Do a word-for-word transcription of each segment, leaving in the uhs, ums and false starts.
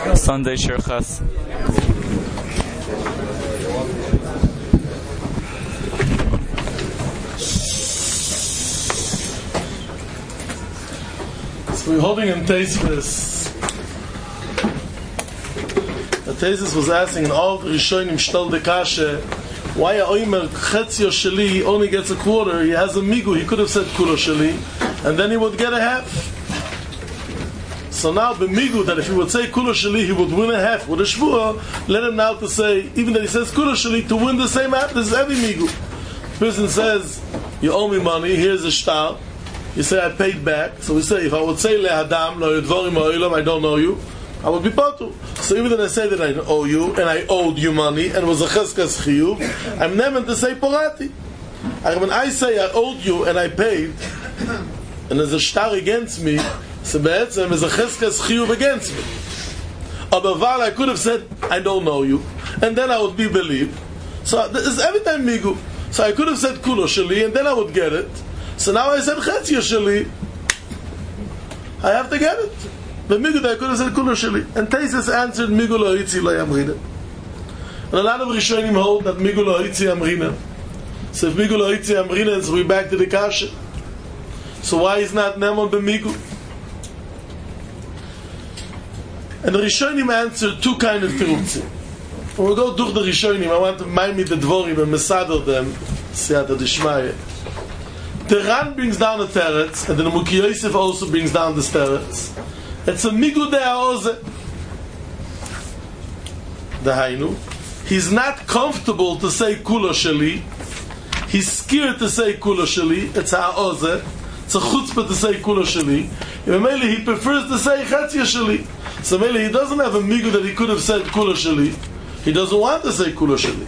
Sunday Shirchas. So we're holding in Tesis. The Tesis was asking in all the Rishonim Shtel de Kashe, why a Oimer Chetzio Sheli only gets a quarter? He has a migu. He could have said Kulo Sheli, and then he would get a half. So now the migu that if he would say Kulo Sheli, he would win a half with a shvua. Let him now to say, even that he says Kulo Sheli, to win the same half. This is every migu. The person says, you owe me money. Here's a shtar. You say I paid back. So we say, if I would say lehadam lo yudvorim oilam, I don't know you, I would be potu. So even if I say that I owe you and I owed you money and it was a cheskas chiyuv, I'm never to say porati. And when I say I owed you and I paid, and there's a shtar against me, so be'etzem is a cheskas chiyuv against me. But I could have said I don't know you, and then I would be believed. So this is every time migu. So I could have said kulo sheli, and then I would get it. So now I said chetzio sheli, I have to get it. The migu that I could have said kulo sheli. And Tesis answered migu lo hitzi lo yamrina. And a lot of Rishonim hold that migu lo hitzi yamrina. So if migu lo hitzi yamrina, so we're back to the kasha. So why is not nemon b'migu? And the Rishonim answered two kind of tirutzim. When we go durch the Rishonim, I want to mind me the dvorim and mesader them, siyata d'shmaya. The Ran brings down the teretz, and the Nemuki Yosef also brings down the teretz. It's a migu de haoze. The Hainu. He's not comfortable to say kulo sheli. He's scared to say kulo sheli. It's haoze. It's a chutzpah to say kulo sheli. And mainly he prefers to say chetzia sheli. So mainly he doesn't have a migu that he could have said kulo sheli. He doesn't want to say kulo sheli.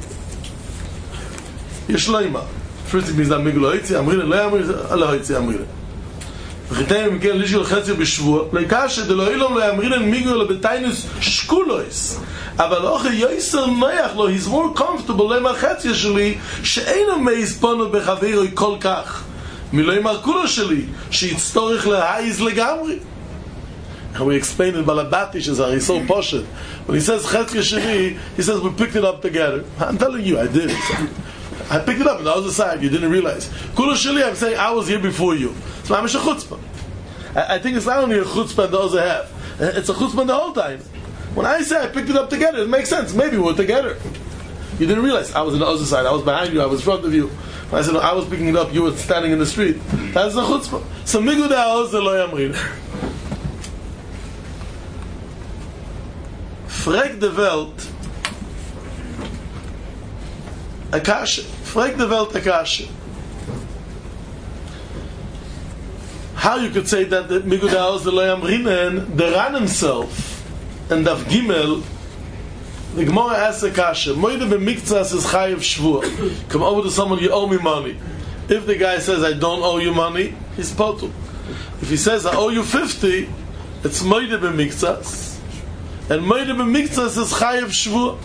Yeshleima. First it means that migu lo hitzi amrina lo yamrina lo hitzi amrina. V'chitayim mikel lishul chetzio b'shvua leikashe de lo ilom lo yamrina migu lo b'tainus shkulois. Aval oche yoyser noyach lo, he's more comfortable lema chetzio sheli she'eino meiz ponu b'chaveroi kol kach milo yimar kulo sheli she'itztorich lehaiz legamri. And we explained in Balabatish as he's so poshet. When he says chetzio sheli, he says we picked it up together. I'm telling you, I did. I picked it up on the other side. You didn't realize. Kulo sheli, I'm saying I was here before you. So I'm a chutzpah. I, I think it's not only a chutzpah and the other half. It's a chutzpah the whole time. When I say I picked it up together, it makes sense. Maybe we're together. You didn't realize I was on the other side. I was behind you. I was in front of you. When I said no, I was picking it up, you were standing in the street. That's the chutzpah. So migu de haoz lo yamrin. Frag de Welt a kashe. Frag de Welt a kashe. How you could say that the migu de haoz lo yamrin, the Ran himself and Daf Gimel, the Gemara asks a kashe. Moide b'miktzas is chayiv shvua. Come over to someone, you owe me money. If the guy says I don't owe you money, he's potul. If he says I owe you fifty, it's moide b'miktzas. And moide b'miktzas is chayiv shvua.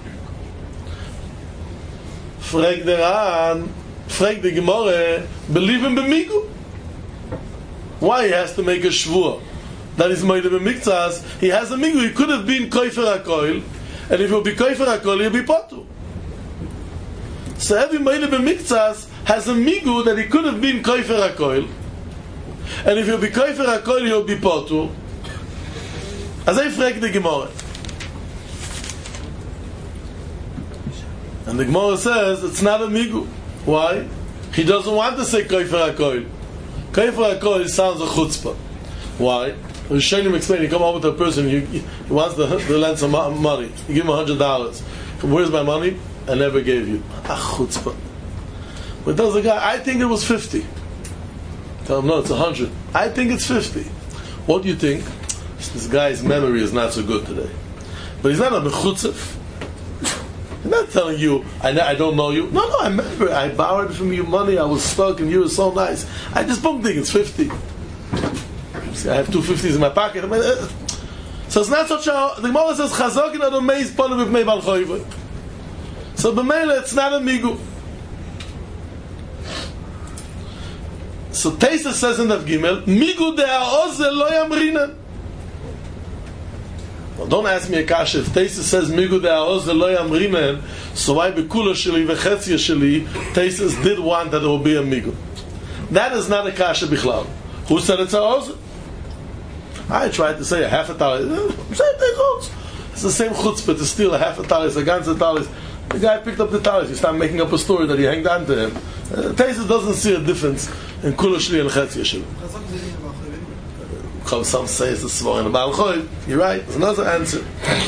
Frag the Ran, frag the Gemara, believe him b'migu. Why he has to make a shvua? That is moide b'miktzas. He has a migu. He could have been koifer hakoil, and if he'll be koifer hakoil, he'll be potu. So every moide b'miktzas has a migu that he could have been koifer hakoil, and if he'll be koifer hakoil, he'll be potu. As I frag the Gemara. And the Gemara says it's not a migu. Why? He doesn't want to say koifer hakoil. Koifer hakoil sounds a chutzpah. Why? Rishonim explain, you come over to a person, you, he wants to, to lend some money. You give him a hundred dollars. Where's my money? I never gave you. Ah, chutzpah. But tells the guy, I think it was fifty. Tell him, no, it's a hundred. I think it's fifty. What do you think? This guy's memory is not so good today. But he's not a mechutzef. He's not telling you, I, I don't know you. No, no, I remember. I borrowed from you money. I was stuck and you were so nice. I just don't think it's fifty. See, I have two fifties in my pocket. So it's not such a... The Gemara says, Chazokin adon meiz ponu b'pnei bal choyvei. So b'meila, it's not a migu. So Tesis says in Daf Gimel, migu de haoz lo yamrinan. Well, don't ask me a kasha. If Taisus says migu de'aoze lo yamrinen, so why bekula sheli v'chetzia sheli, Taisus did want that there will be a migu. That is not a kasha bichlal. Who said it's a oze? I tried to say a half a talis. It's the same chutzpah to steal a half a talis, a ganze talis. The guy picked up the talis. He started making up a story that he hanged on to him. Uh, Taisus doesn't see a difference in kula sheli and chetzia sheli. Some say it's a svor and a Baal Choy. You're right. There's another answer.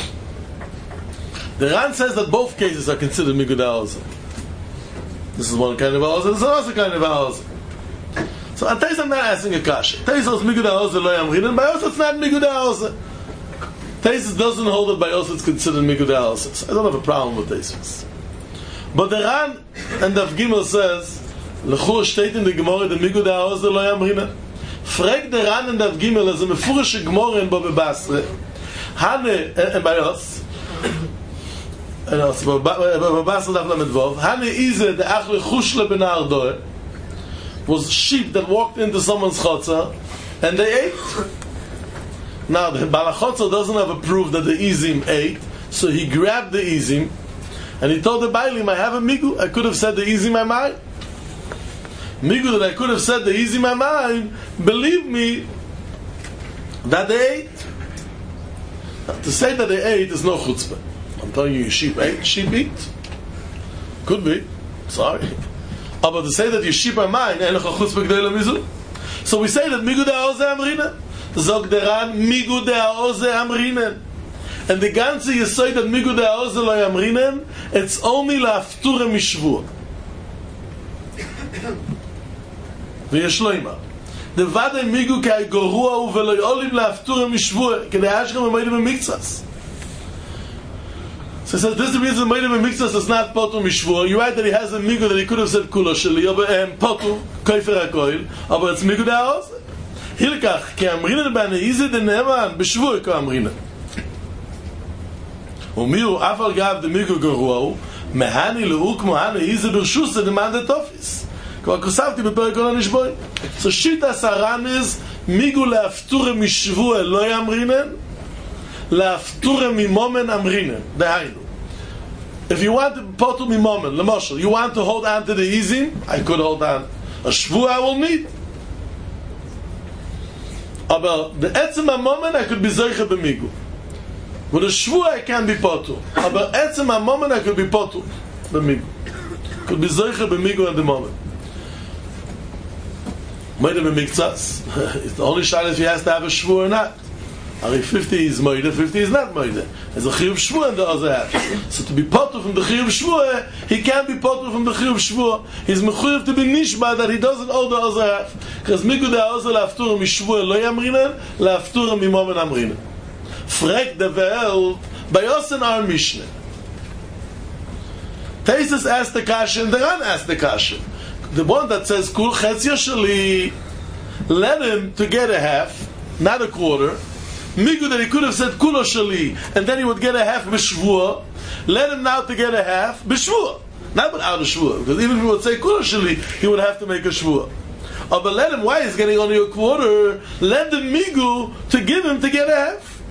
The Ran says that both cases are considered migu de'aoze. This is one kind of aoze. This is another kind of aoze. So at Taisus I'm not asking a kasha. Taisus is migu de'aoze lo yamrinen. By us it's not migu de'aoze. Taisus doesn't hold it. By us it's considered migu de'aoze. So I don't have a problem with Taisus. But the Ran and the Gimel says l'chur steht in the Gemara the migu de'aoze lo yamrinen. Frag der Ran in der Gimel, also me furische Gmorre in Bobbe Basre, Hane, and by us, and also Bobbe Basre daf lamed vov, Hane Ize, the Achle Chushle ben Ardoe, was sheep that walked into someone's chotzer, and they ate. Now, the Balachotzer doesn't have a proof that the Izim ate, so he grabbed the Izim, and he told the Bailim, I have a migu, I could have said the Izim I might. Migu that I could have said the easy my mind, believe me that they ate. Now, to say that they ate is no chutzpah. I'm telling you, sheep ate, sheep eat. Could be. Sorry. But to say that your sheep are mine, ain't no chutzpah g'dei mizu. So we say that migu de'aoze amrinen. Zog der Ran, migu de'aoze amrinen. And the ganze yesod that migu de'aoze lo amrinen, it's only la'afture mishvur. ויש לו אימא דוודאי מיגו כאי גרוע הוא ולא יעולים להפתור משבוע כדי אשכם ומיידים במקצס. So he says, this is the reason meidim במקצס is not potu mishvua. You're right that he has a migu that he could have said kula sheli, but potu, koifer hakoil, but it's migu de'aoze. Hilkach, ki amrinen b'aneize de'neman, b'shvua ko amrinen. ומיהו אף על גב דמיגו גרוע הוא, מהני לאו כמו הנאיזה ברשוס דמאן דתופיס. כבר כוספתי בפרק כל הנשבוי. So שיטס הר"ן is מיגו להפטורה משבוע לא יאמרינן, להפטורה ממומן אמרינן. דהיינו. If you want to potu mimomen, lemoshel, you want to hold on to the izim, I could hold on. A shvua I will need. Aber the etzem hamomen I could be zoiche b'migu. With a shvua I can be potu. Aber etzem hamomen I could be potu b'migu. Could be zoiche b'migu at the moment. Moide b'miktzas. It's the only shot if he has to have a shvua or not. If fifty is moide, fifty is not moide. There's a chiyuv shvua in the other half. So to be potu from the chiyuv shvua, he can't be potu from the chiyuv shvua. He's mechuyev to be nishma that he doesn't owe the other half. Because migu de'aoze la'aftura mishvua lo yamrinen, la'aftura mimomen amrinen. Frek de ve'el, by us in our Mishnah. Taisus asked the kasha and the Ran asked the kasha. The one that says, Kul chetzia sheli, let him to get a half, not a quarter. Migu that he could have said kulo shali, and then he would get a half b'shvua. Let him now to get a half b'shvua, not without a shvua, because even if he would say kulo shali, he would have to make a shvua. Oh, but let him, why he's getting only a quarter? Let the migu to give him to get a half.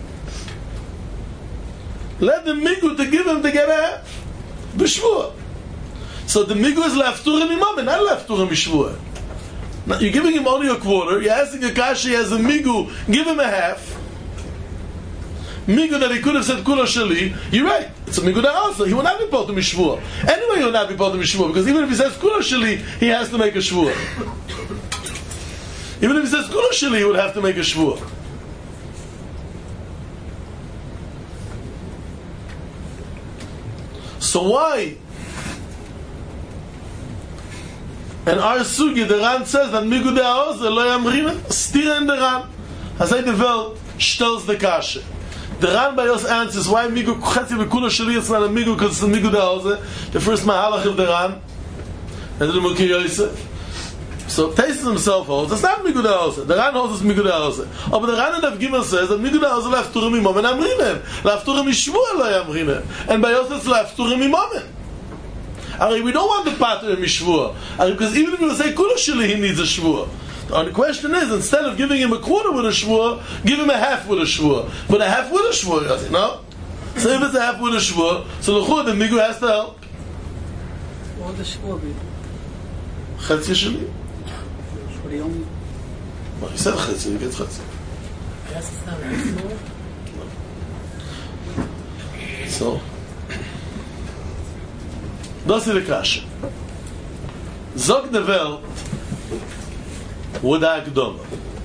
Let the migu to give him to get a half b'shvua. So the migu is laftura mimam, not laftura mishvua. Now you're giving him only a quarter. You're asking a kasha, he has a migu, give him a half. Migu that he could have said kula shali, you're right. It's a migu de'aoze. He will not be potu mishvua. Anyway, he will not be potu mishvua because even if he says kula shali, he has to make a shvua. Even if he says kula shali, he would have to make a shvua. So why? And our sugi, the Ran says that migu de'aoze lo yamrinen, stira in the Ran. As I develop, shtels the kasha. The Ran by us answers why migu chetzi v'kula shali it's not a migu because it's a migu de'aoze. The first mahalach of the Ran, and the Mukhi Yosef. So Taisus himself holds it's not migu de'aoze. The Ran holds it's migu de'aoze. Oh, but the Ran in Daf Gimel says that migu de'aoze la'afturim imomen amrinen, la'afturim mishvua lo yamrinen, and by us it's la'afturim imomen. I mean, we don't want the pater in mishvua, because even if we say kula shali, he needs a shvua. The question is, instead of giving him a quarter with a shvua, give him a half with a shvua. But a half with a shvua, no? So if it's a half with a shvua, so the the migu has to help. What would the shvua be? Chetzi sheli. What do you only? Well, he said chetzi, he gets chetzi. Yes, it's not right. So, das ist die Kasche. Zog de Welt, Woda Akdoma.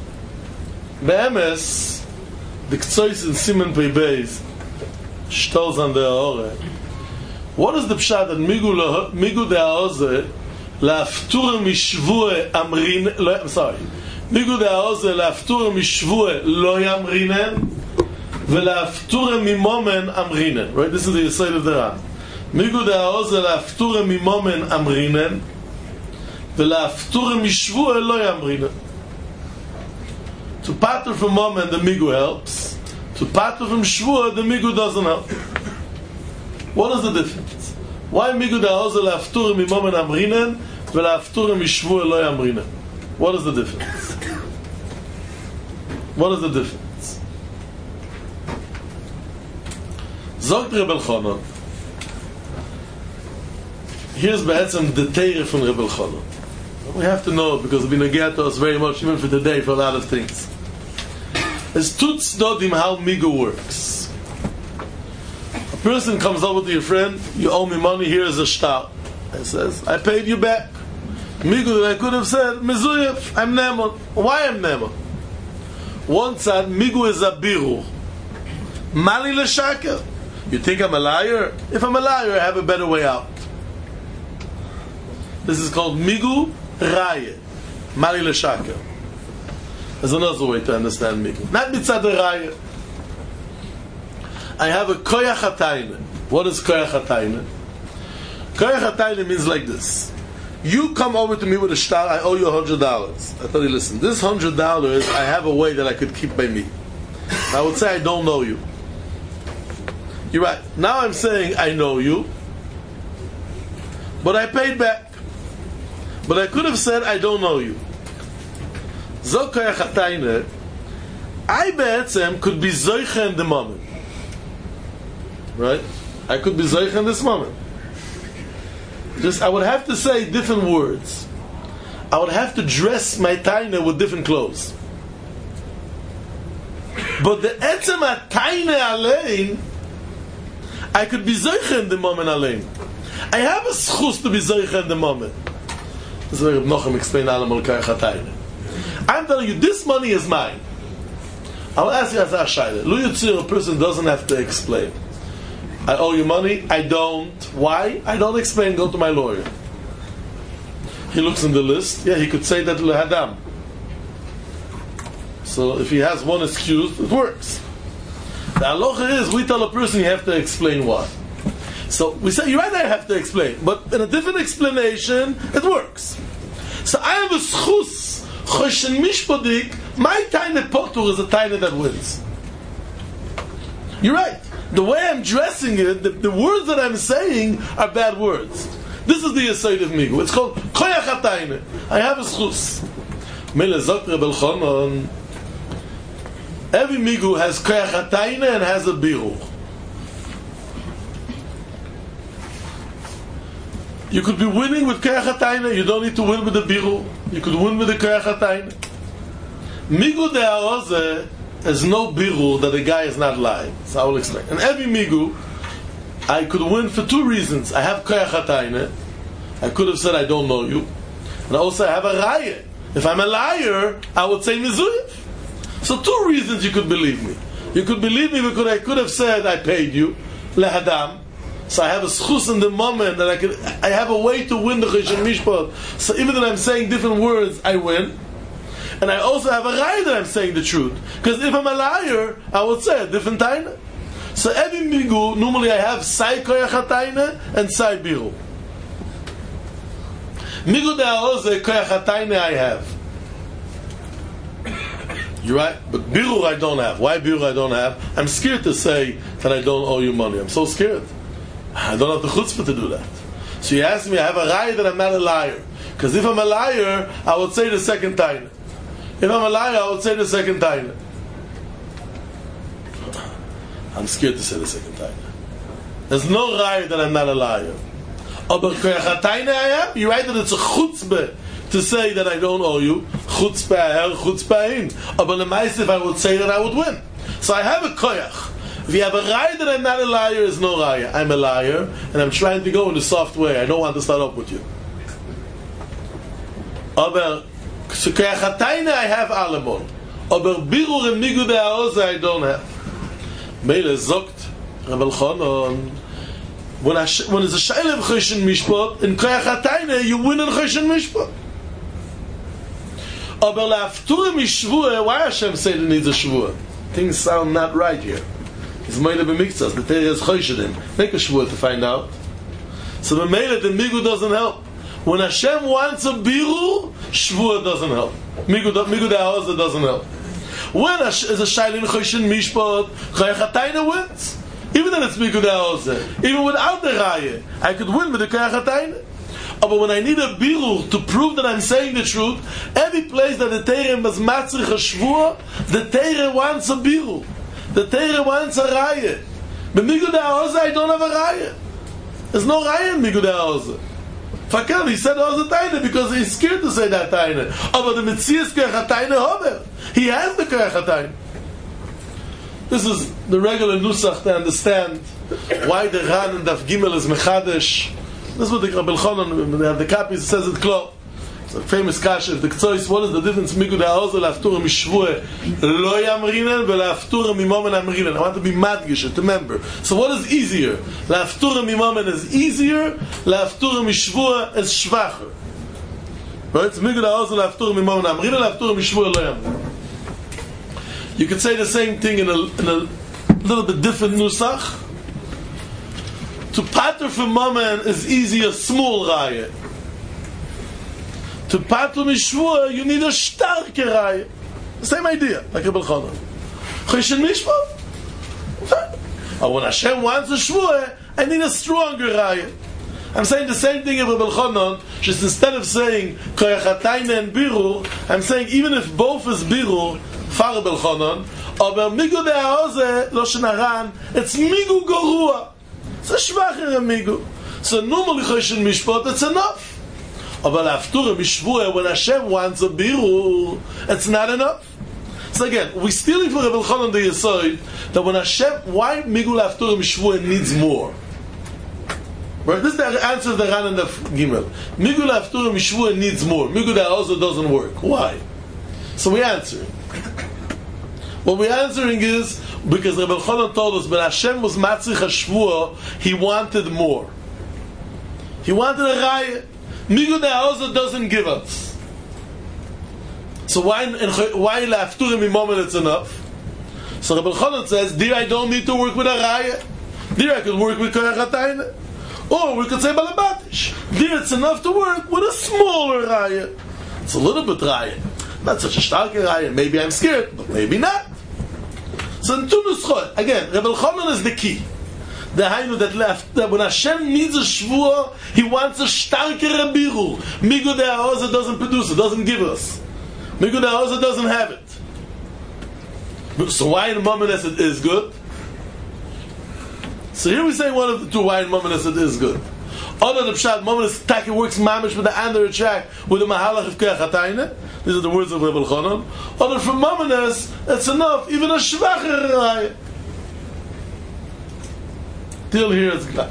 Beemes, the Ktsois in Simen Pei Beis, stolz an der Aore. What is the pshat that Migu, migu de Aoze, Laftur mishvue amrin, lo, I'm sorry, Migu de Aoze, Laftur mishvue lo yamrinen, Velaftur mimomen amrinen. Right, this is the Yisrael of the Ran. Migu de Aoze, Laftur mimomen amrinen, Velaftur mishvue lo yamrinen. To pater from moment, the migu helps. To pater from shvua, the migu doesn't help. What is the difference? Why migu da oze laftur mimomen amrinen velaftur mishvua lo yamrinen? What is the difference? What is the difference? Zogt Reb Elchanan. Here's be'etzem the teire from Reb Elchanan. We have to know it because it's been a get to us very much, even for today, for a lot of things. It's two tzdodim how migu works. A person comes over to your friend, you owe me money, here is a shtar. He says, I paid you back. Migu that I could have said, Mezuyef, I'm Neman. Why I'm Neman? One side, migu is a biru. Mali l'shaker. You think I'm a liar? If I'm a liar, I have a better way out. This is called migu raye. Mali l'shaker. There's another way to understand migu. Not mitzad raye. I have a koyach hatayne. What is koyach hatayne? Koyach hatayne means like this. You come over to me with a shtar, I owe you a hundred dollars. I tell you, listen, this hundred dollars, I have a way that I could keep by me. I would say I don't know you. You're right. Now I'm saying I know you, but I paid back. But I could have said I don't know you. Zok koyach hatayne. I be'etzem could be zoiche in the moment. Right? I could be zoiche in this moment. Just, I would have to say different words. I would have to dress my taina with different clothes. But the etzem taina alein, I could be zoiche in the moment alein. I have a schus to be zoiche in the moment. This is why Reb Nochem explained Alam al-Koyach HaTayne. I'm telling you, this money is mine. I'll ask you as a shayla. Lu Yitzir, a person doesn't have to explain. I owe you money, I don't. Why? I don't explain, go to my lawyer. He looks in the list, yeah, he could say that Lehadam. So if he has one excuse, it works. The halacha is, we tell a person you have to explain why. So we say, you're right, I have to explain. But in a different explanation, it works. So I have a schus, choshen mishpodik, my tiny potur is a tiny that wins. You're right. The way I'm dressing it, the, the words that I'm saying are bad words. This is the aside of migu. It's called koyach hatayne. I have a schus. Mele zok Reb Elchanan. Every migu has koyach hatayne and has a biru. You could be winning with koyach hatayne. You don't need to win with the biru. You could win with the koyach hatayne. Migu de haoze. There's no biru that the guy is not lying. So I will explain. And every migu, I could win for two reasons. I have koyach hatayne. I could have said I don't know you. And also I have a raya. If I'm a liar, I would say mizuyif. So two reasons you could believe me. You could believe me because I could have said I paid you, lehadam. So I have a schus in the moment that I could. I have a way to win the choshen mishpat. So even though I'm saying different words, I win. And I also have a raya that I'm saying the truth. Because if I'm a liar, I would say a different taina. So every migu, normally I have sai koyach hatayne and sai biru. Migu de haoze koyach hatayne I have. You're right, but biru I don't have. Why biru I don't have? I'm scared to say that I don't owe you money. I'm so scared. I don't have the chutzpah to do that. So you ask me, I have a raya that I'm not a liar. Because if I'm a liar, I would say the second taina. If I'm a liar, I would say the second time. I'm scared to say the second time. There's no raya that I'm not a liar. Aber koyach hatayne I am, you're right that it's a chutzpah to say that I don't owe you. Chutzpah her, chutzpah in. Aber lemaise, if I would say that, I would win. So I have a koyach. If you have a raya that I'm not a liar, is no raya. I'm a liar, and I'm trying to go in a soft way. I don't want to start up with you. Aber so koyach hatayne I have alemon. Aber birur and migud ha'oz I don't have. Meile zogt Rabbi Elchanan, when I when it's a shaylev choshen mishpat in koyach hatayne, you win in choshen mishpat. Aber la'aftura mishvua, why Hashem said it needs a shvua? Things sound not right here. It's meile b'miktzas. The Torah is choshedim. Make a shvua to find out. So the meile the migu doesn't help. When Hashem wants a birur, shvua doesn't help. Migu migu da'oza doesn't help. When is a shaylev choshen mishpat, koyach hatayne wins. Even though it's migu da'oza, even without the raya, I could win with the koyach hatayne. But when I need a birur to prove that I'm saying the truth, every place that the Torah was matzrich a shvua, the Torah wants a birur. The Torah wants a raya. But migu da'oza, I don't have a raya. There's no raya in migu da'oza. Fakir, he said oza taina because he's scared to say that taina. But the mitzias koyach hatayne hover. He has the koyach hatayne. This is the regular nusach to understand why the Ran and Daf Gimel is mechadesh. This is what the Rabbi Elchanan, they have the copies, it says it close. It's a famous kasha, if the Ktsois, what is the difference? Migu da'oza la'aftura mishvua lo yamrinen ve'la'aftura mimomen amrinen. I want to be madgish, to remember. So what is easier? La'aftura mimomen is easier, la'aftura mishvua is shvacher. Right? It's migu da'oza la'aftura mimomen amrinen, la'aftura mishvua lo yamrinen. You could say the same thing in a, in a little bit different nusach. To pater from mammon is easier, small raya. To pater mishvua, you need a starke raya. Same idea, like Rabbi Elchanan. Choshen mishpat. But when Hashem wants a shvua, I need a stronger raya. I'm saying the same thing of Rabbi Elchanan, just instead of saying koyach hatayne and birur, I'm saying even if both is birur, far Rabbi Elchanan, aber migu da'oze, lo shenaran, it's migu gorua. It's a shvacher migu. So normally choshen mishpat, it's enough. Aber la'aftura mishvua, when Hashem wants a birur, it's not enough. So again, we're stealing from Rabbi Elchanan the Yesod that when Hashem, why migu la'aftura mishvua needs more? Right? This is the answer of the Ran and the Gimel. Migu la'aftura mishvua needs more. Migu da'oza doesn't work. Why? So we answer. What we're answering is because Rabbi Elchanan told us, but Hashem was matzich hashvua, he wanted more. He wanted a raya. Migu da'oza doesn't give us. So why why la'afturim mimomen it's enough? So Rabbi Elchanan says, dear, I don't need to work with a raya. Dear, I could work with koyach hatayne. Or we could say balabatish. Dear, it's enough to work with a smaller raya. It's a little bit raya. Not such a starke raya. Maybe I'm scared, but maybe not. So in two nuschot, again, Rabbi Elchanan is the key. The hainu that left, that when Hashem needs a shvua, he wants a starker birur. Migu da'oza doesn't produce it, doesn't give us. Migu da'oza doesn't have it. So why in Mamones it is good? So here we say one of the two why in Mamones it is good. Other the pshat Mamones taki works mamish with the under track with the mahalach of koyach hatayne. These are the words of Rabbi Elchanan. Other from Mamones, it's enough, even a shvacher raya. Till here it's glad.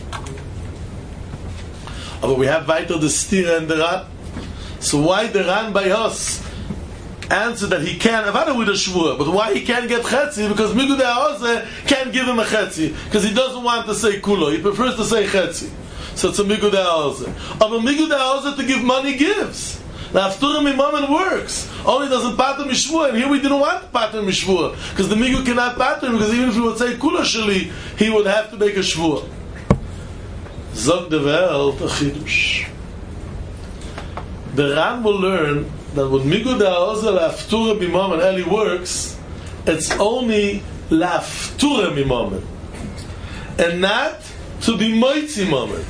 But we have weiter the stira and the Ran. So why the Ran by us answer that he can avada with a shvua, but why he can't get chetzi? Because migu da'oza can't give him a chetzi because he doesn't want to say kulo. He prefers to say chetzi. So it's a migu da'oza. But migu da'oza to give money gives. The Hafturim Imamen works. Only doesn't pater mishvua, and here we didn't want pater mishvua because the migu cannot pater him, because even if he would say kula sheli, he would have to make a shvua. Zog de Welt a chidush. The Ran will learn that when migu da'oza la'aftura b'imamen eli works, it's only la'aftura b'imamen, and not to be moitzi mamen.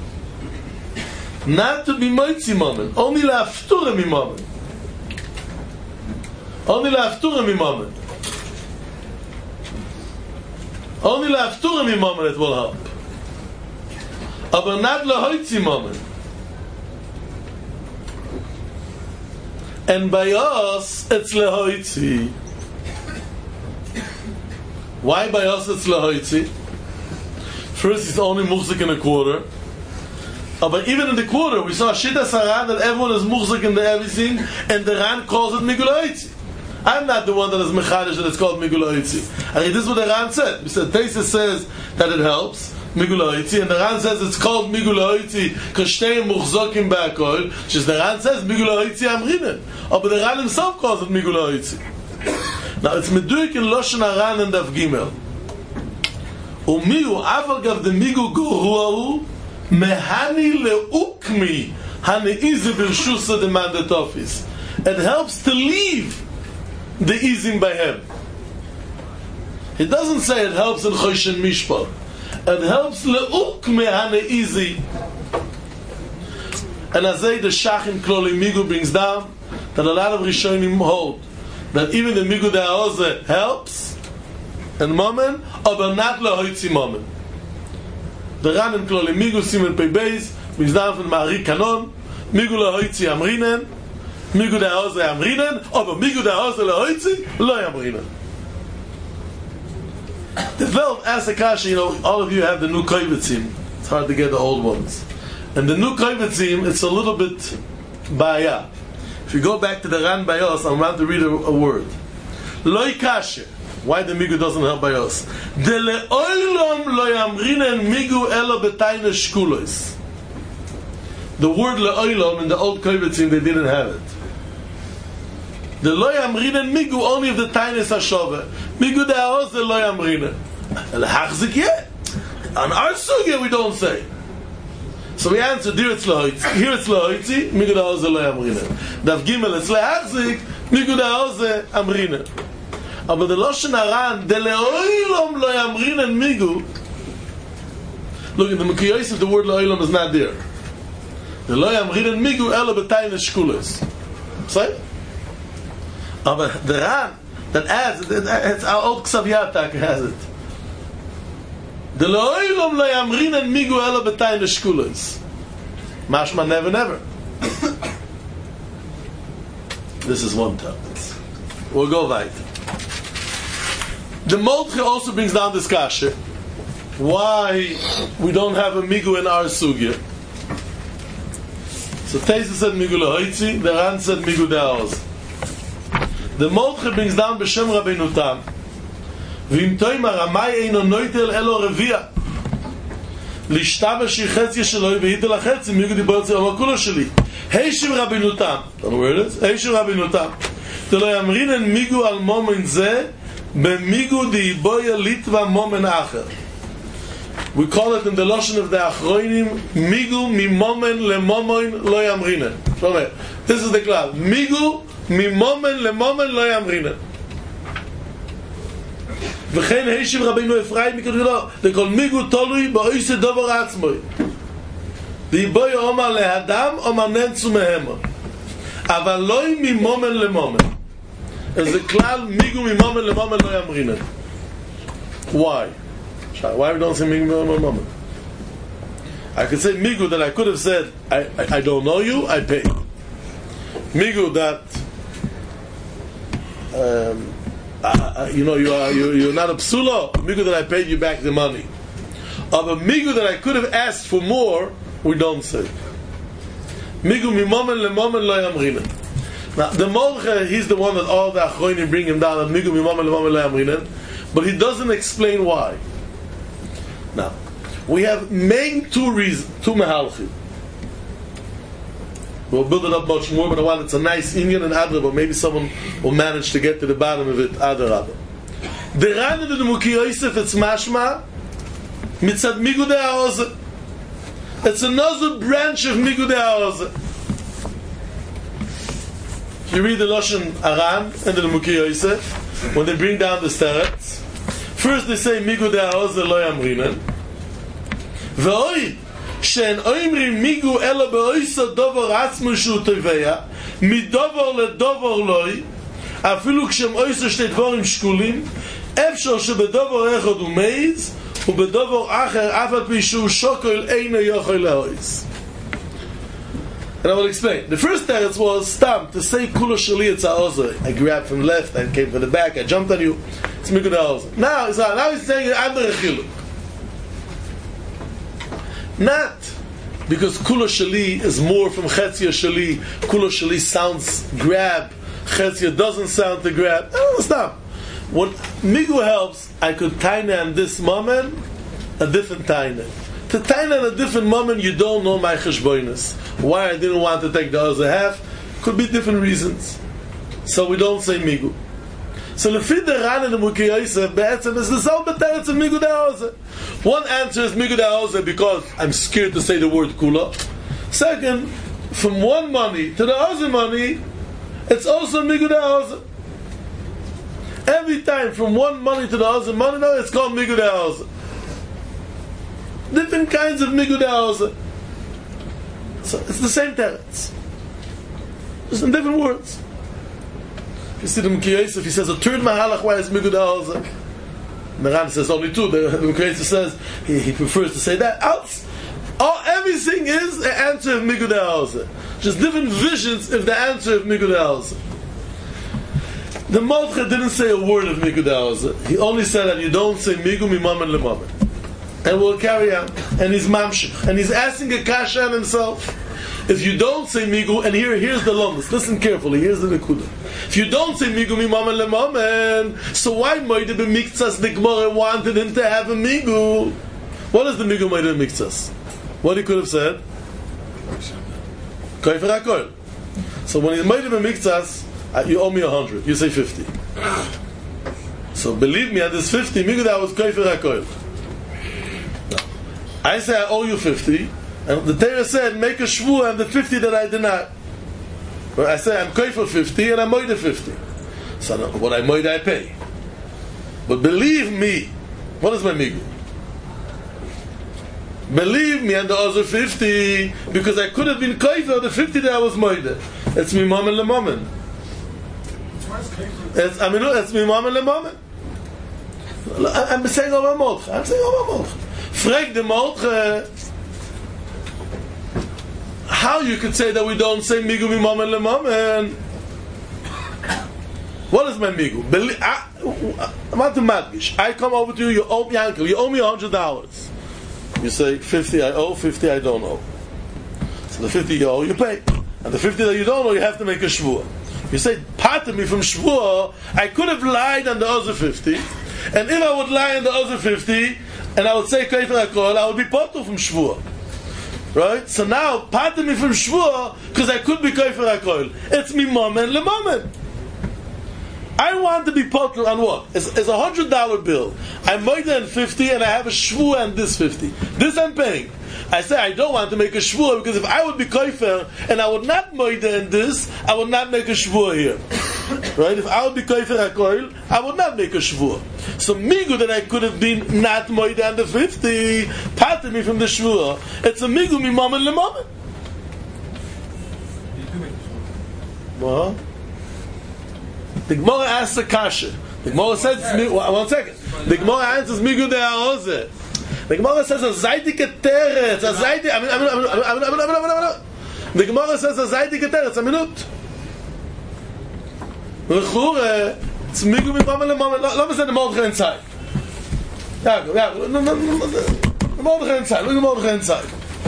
Not to be moitzi mamen, only la'aftura b'imamen. Only la'aftura mimamen. Only la'aftura mimamen it will help. Aber not la'hoitzi mamen. And by us, it's la'hoitzi. Why by us it's la'hoitzi? First, it's only muhzik in a quarter. Uh, but even in the quarter, we saw Shita Saran that everyone is muhzik in the everything, and the Ran calls it Migul Ha'itzi. I'm not the one that is mechadish that it's called Migul Ha'itzi. I mean, this is what the Ran said. We said, Tesis says that it helps, Migul Ha'itzi, and the Ran says it's called Migul Ha'itzi, because shtei muhzokim ba'akol, which is the Ran says Migul Ha'itzi amrinen. Oh, but the Ran himself calls it Migul Ha'itzi. Now, it's meduik in Loshen Aran and Daf Gimel. Umiu avagav the Migul Goruahu, Mehani leukmi hani izi birshusa demanded office. It helps to leave the easing by him. It doesn't say it helps in Choshen Mishpah. It helps leukmi hani izi. And as the Shachin Kloli Migu brings down that a lot of Rishonim hold that even the Migu Da'oze helps in Momen, but not lehoitzi Momen. The Ran in Kloli Migu Simen Pei Beis brings down from Ma'ari Kanon, Migu lehoitzi amrinen, Migu Da'oze amrinen, aber Migu Da'oze lehoitzi lo amrinen. The Veld asks a kasha, you know, all of you have the new Koivitzim. It's hard to get the old ones. And the new Koivitzim, it's a little bit baya. If you go back to the Ran Bayos, I'm about to read a, a word. Loi kasha. Why the Migu doesn't help Bayos? De le'oilom lo yamrinen Migu elo betayne shkulos. The word le'oilom in the old Koivitzim, they didn't have it. The lo yamrinen Migu only of the taynes hashove. Migu da'oz the lo yamrinen. Hachzik yet. On our sugya we don't say. So we answer, here it's lehoitzi, here it's lehoitzi, Migu da'oz lo yamrinen. Daf Gimel it's lehachzik, Migu da'oz amrinen. Aber the Loshen Aran, de le'oilom lo yamrinen Migu. Look, in the Mekhi Yosef, the word le'oilom is not there. The lo yamrinen Migu elo betayne shkulos. See? Aber the Ran that adds, it's our old Ksav Yatak has it. The le'oilom lo yamrinen Migu elo betayne shkulos. Mashma never, never. This is one time. We'll go weiter. The Moldche also brings down this kasha. Why we don't have a Migu in our sugya. So Teisa said Migu lehoitzi, the Ran said Migu da'oz. The Moldche brings down B'Shem Rabbeinu Tam. V'im toimar amai eino noitel elo revia. Lishtaba shi chetzia sheloi v'hitel hachetzi Migu dibortzi omakula sheli. Heishiv Rabbeinu Tam. Don't know where it is? Heishiv Rabbeinu Tam. Telo yamrinen Migu al momen zeh B'migu di'iboya litva momen acher. We call it in the Lashon of the Achroinim, Migu mi momen le momen lo yamrinen. This is the klal. Migu mi momen le momen lo yamrinen. V'chein heishiv Rabbeinu Ephraim mikadilo. They call Migu tolui ba'oise dover atzmoi. Di'iboya omar lehadam omar nentzu mehema. Aval loi mi momen le momen. Is the klal migu mi momen le momen lo yamrinen. Why? Why we don't say migu mi momen le momen? I could say migu that I could have said I, I, I don't know you, I pay. Migu that um, uh, you know you are you, you're not a psula. Migu that I paid you back the money. Of a migu that I could have asked for more, we don't say. Migu mi momen le momen lo yamrinen. Now, the Molche, he's the one that all the Achroinim bring him down, and Migu Mimam Elamam Elamrinen, but he doesn't explain why. Now, we have main two reasons, two Mehalchim. We'll build it up much more, but I want it's a nice Indian and Adra, but maybe someone will manage to get to the bottom of it, Adra Rabba. The Ran and the Mukhi Yosef, it's Mashma, Mitzad Migu De'aoze. It's another branch of Migu De'aoze. You read the Loshen Aran and the Mukhi Yosef, when they bring down the Steretz, first they say Migu da'oz lo yamrinen, ve'oi she'en oimrim Migu ela be'oisa dover atzmu shu teveya, midover le dover loi, אפילו כשהם עושה שתי דברים שקולים, אפשר שבדבר אחד הוא מייז, ובדבר אחר, אף על פי שהוא שוקל, אינו יכול להויס. And I will explain. The first teretz was stam to say kula shali it's a I grabbed from the left, I came from the back, I jumped on you. It's mikud ha'ozer. Now, now he's saying under chiluk. Not because kula shali is more from chetzia shali. Kula shali sounds grab, chetzia doesn't sound to grab. No, stop. When migu helps, I could taina in this moment a different taina. To taina in a different moment, you don't know my cheshboinus. Why I didn't want to take the other half could be different reasons. So we don't say migu. So lefi the ran and the Mukei Yosef be'etzem is the same teretz of migu da'ozer. One answer is migu da'ozer because I'm scared to say the word kula. Second, from one money to the other money, it's also migu da'ozer. Every time from one money to the other money, no, it's called migu da'ozer. Different kinds of migu da'ozer. So it's the same teretz, just in different words. If you see the Mukei Yosef, he says a third mahalach why is migu da'ozer. The Ran says only two. The Mukei Yosef says he, he prefers to say that. Else, all everything is the answer of migu da'ozer. Just different visions of the answer of migu da'ozer. The Molcha didn't say a word of migu da'ozer. He only said that you don't say migu mimamen lemamen. And we'll carry on. And he's mamshich. And he's asking a kasha on himself. If you don't say migu, and here, here's the lomus. Listen carefully. Here's the nekuda. If you don't say migu mimamen lemamen, so why moide b'miktzas the Gemara wanted him to have a migu? What is the migu moide b'miktzas? What he could have said? Koifer hakol. So when he's moide b'miktzas, Uh, you owe me a hundred. You say fifty. So believe me, at this fifty, migu that was koifer hakoil. No. I say I owe you fifty, and the Torah said make a shvu on the fifty that I did not. Well, I say I'm koifer fifty and I'm moide fifty. So no, what I moide I pay. But believe me, what is my migu? Believe me on the other fifty, because I could have been koifer the fifty that I was moide. It's me mom and le moment. It's, I mean, it's me mom and le moment. I'm saying over Molcha. I'm saying over Molcha. Frag the Molcha how you could say that we don't say migu mi mom and le moment. What is my migu? I'm not to madgish. I come over to you, you owe me uncle, you owe me a hundred dollars. You say fifty I owe, fifty I don't owe. So the fifty you owe, you pay. And the fifty that you don't owe, you have to make a shvuah. You say, part of me from shvuah, I could have lied on the other fifty, and if I would lie on the other fifty, and I would say koifer hakol, I would be potul from shvuah. Right? So now, part of me from shvuah, because I could be koifer hakol. It's me moment le moment. I want to be potul on what? It's, it's a hundred dollar bill. I'm more than fifty, and I have a shvuah on this fifty. This I'm paying. I say I don't want to make a shvuah because if I would be koifer and I would not moida in this, I would not make a shvuah here. Right? If I would be koifer hakoil, I would not make a shvuah. So migu that I could have been not moida on the fifty, parted me from the shvuah. It's a migu mi moment le moment. What? The Gemara asks a kasha. The Gemara says, one second. The Gemara answers migu de ha'ozeh. The Gemara says a zaydike teretz, a zaydik. I mean, I mean, I mean, I mean, I mean, I mean, the Gemara says a zaydike teretz. A minute. Rechure, it's migu mi mama le mama. Let me say the Mordechai inside. Yeah, yeah. No, no, no. The Mordechai inside. Look at the Mordechai inside.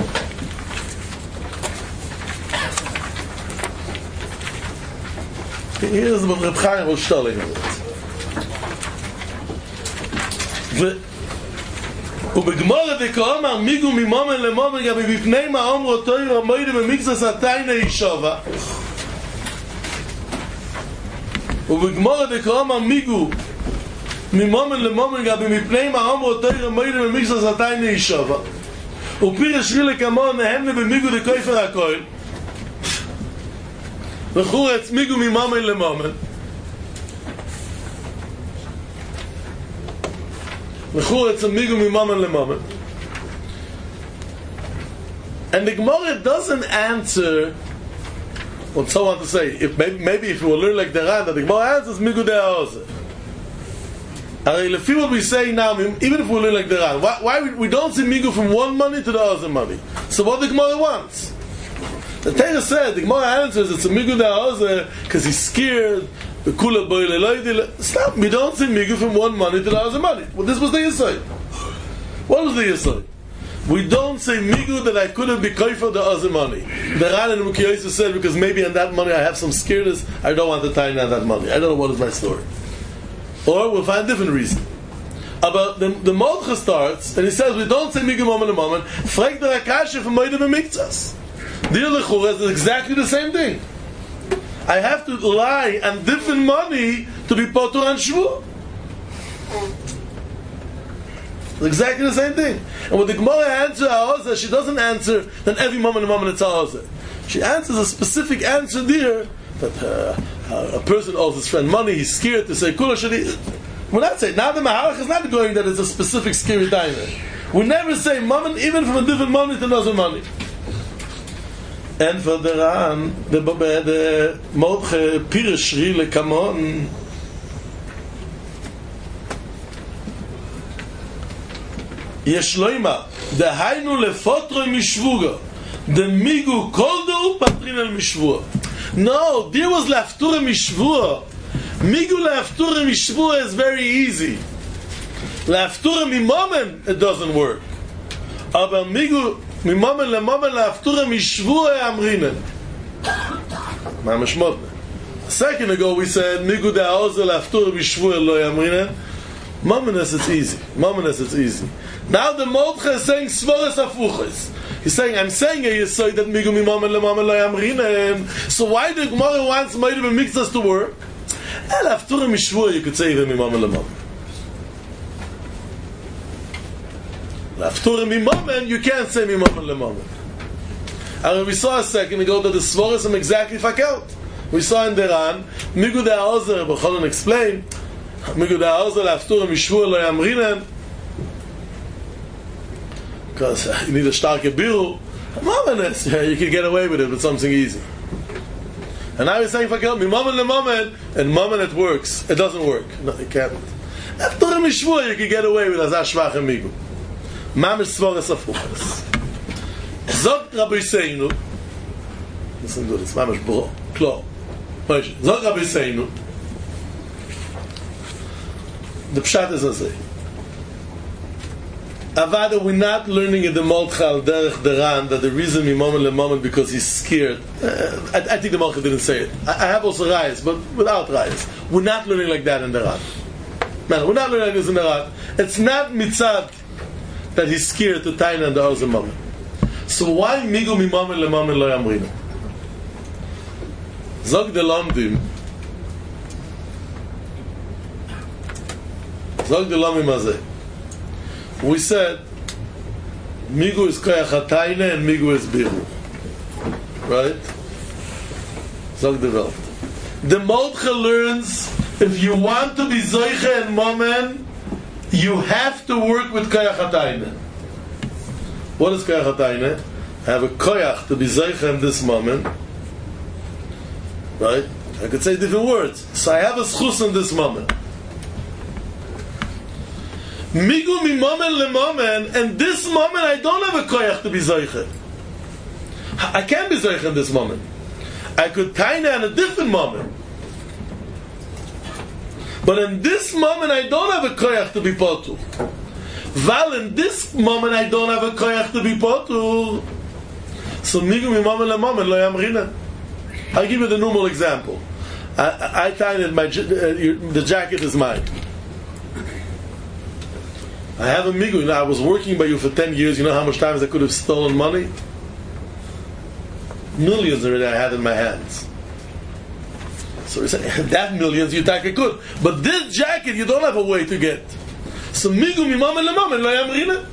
Here's what Reb Chaim was telling us. ובגמורה דקאמר מיגו ממומן למומן גם מבפני מה אמרו תויר המוידה במקצת התיינה ישווה ובגמורה דקאמר מיגו ממומן למומן גם מבפני מה אמרו תויר המוידה במקצת התיינה ישווה ופירש רילה כמון נהמנה במיגו דקויפר הכל וחורץ מיגו ממומן למומן It's a migu mimaman lemaman. And the Gemara doesn't answer what so want to say, if maybe, maybe if we will learn like the Ran, that the Gemara answers Migu de Ha'ozer. And if what we say now, even if we learn like the Ran, why, why we, we don't see Migu from one money to the other money? So what the Gemara wants? The Torah said, the Gemara answers, it's a Migu de Ha'ozer because he's scared. The Kula boy le Stop. We don't see Migu from one money to the other money. Well, this was the Yisod. What was the Yisod? We don't say Migu that I couldn't be koifer the other money. The Ran and Mukiyos said, because maybe on that money I have some scaredness, I don't want to tie in on that money. I don't know what is my story. Or we'll find a different reason. About the, the Molcha starts, and he says, we don't say Migu moment a moment. Frag the Rakasha from Moedim and Mikzas. Dear Lechura is exactly the same thing. I have to lie on different money to be potur and shvu. It's exactly the same thing. And when the Gemara answers Ha'ozer, she doesn't answer then every moment and moment it's Ha'ozer. She answers a specific answer there that uh, a person owes his friend money, he's scared to say Kula Shali. We're not saying, now the Mahalach is not going that it's a specific scary diner. We never say moment even from a different money to another money. And for the Ran, the the Molche Pirish Rile Kamon. Yesh loima, the Hainu lefotro mishvuga, the Migu koldu patrin el mishvua. No, there was laftura mishvua. Migu laftura mishvua is very easy. Laftura mimomen, it doesn't work. Aber Migu mimomen lemomen laftura mishvua amrinen. Mamashmotne. A second ago we said Migu da Ha'ozer laftura mishvua lo amrinen. Momeness it's easy. Momeness it's easy. Now the Molcha is saying Svoras Afuchas. He's saying, I'm saying a Yisod that Migu Mimomen Lemomen Lo Yamrinen. So why the Gemara wants Moedim and Mikzas to work? El Aftura Mishvua, you could say even Mimomen Lemomen. Aftura Mimomen, you can't say Mimomen Lemomen. And we saw a second ago that the Svoras are exactly fakelt. We saw in the Ran, Migu de Ha'ozer, B'cholon explained, Migu de Ha'ozer Aftura Mishvua Lo Yamrinen. Because you need a starke biru. Momeness, yeah, you can get away with it with something easy. And now he's saying, "Fakel mi moment le moment," and moment it works. It doesn't work. No, it can't. After a mishvua, you can get away with as ashvach amigu. Mamish svoras afuchas. Zog Rabbi Seinu. Listen to this. Mamish bro. Klo. Zog Rabbi Seinu. The pshat is as Avada, we're not learning in the Molcha Derech Deran that the reason we moment le moment because he's scared. Uh, I, I think the Molcha didn't say it. I, I have also rayas, but without rayas. We're not learning like that in the Ran. Man, we're not learning like this in the Ran. It's not mitzad that he's scared to tie in the other moment. So why migu mi moment le moment lo yamrinu? Zog de lomdim. Zog de lomdim azeh. We said Migu is Koyach HaTaina and Migu is Biru. Right? Zog developed. The Molcha learns if you want to be Zoiche and Momen, you have to work with Koyach HaTaina. What is Koyach HaTaina? I have a Koyach to be Zoiche in this moment. Right? I could say different words. So I have a schus in this moment. Migu mi moment le moment, and this moment I don't have a koyach to be zoiche. I can't be zoiche in this moment. I could taina in a different moment. But in this moment I don't have a koyach to be potu. While in this moment I don't have a koyach to be potu. So migu mi moment le moment lo yamrina. I'll give you the normal example. I, I, I taina my uh, the jacket is mine. I have a migu. You know, I was working by you for ten years. You know how much times I could have stolen money? Millions already I had in my hands. So he said, that millions you take it good. But this jacket you don't have a way to get. So migu mi moment le moment lo yamrina.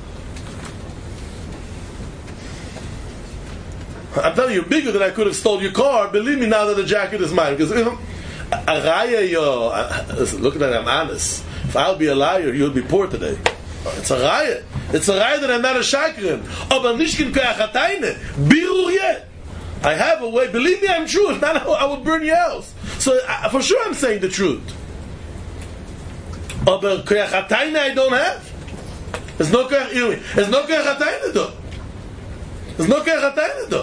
I'm telling you, bigger than I could have stole your car. Believe me now that the jacket is mine. Because you know, a raya yo. Look at that, I'm honest. If I'll be a liar, you'll be poor today. It's a raya. It's a raya that I'm not a shakran. Aber nicht in Koyach HaTaina. Birur yet. I have a way. Believe me, I'm true. If not, I would burn your house. So uh, for sure, I'm saying the truth. Aber koyach hatayna I don't have. There's no koyach. There's no koyach hatayna though. There's no koyach hatayna though.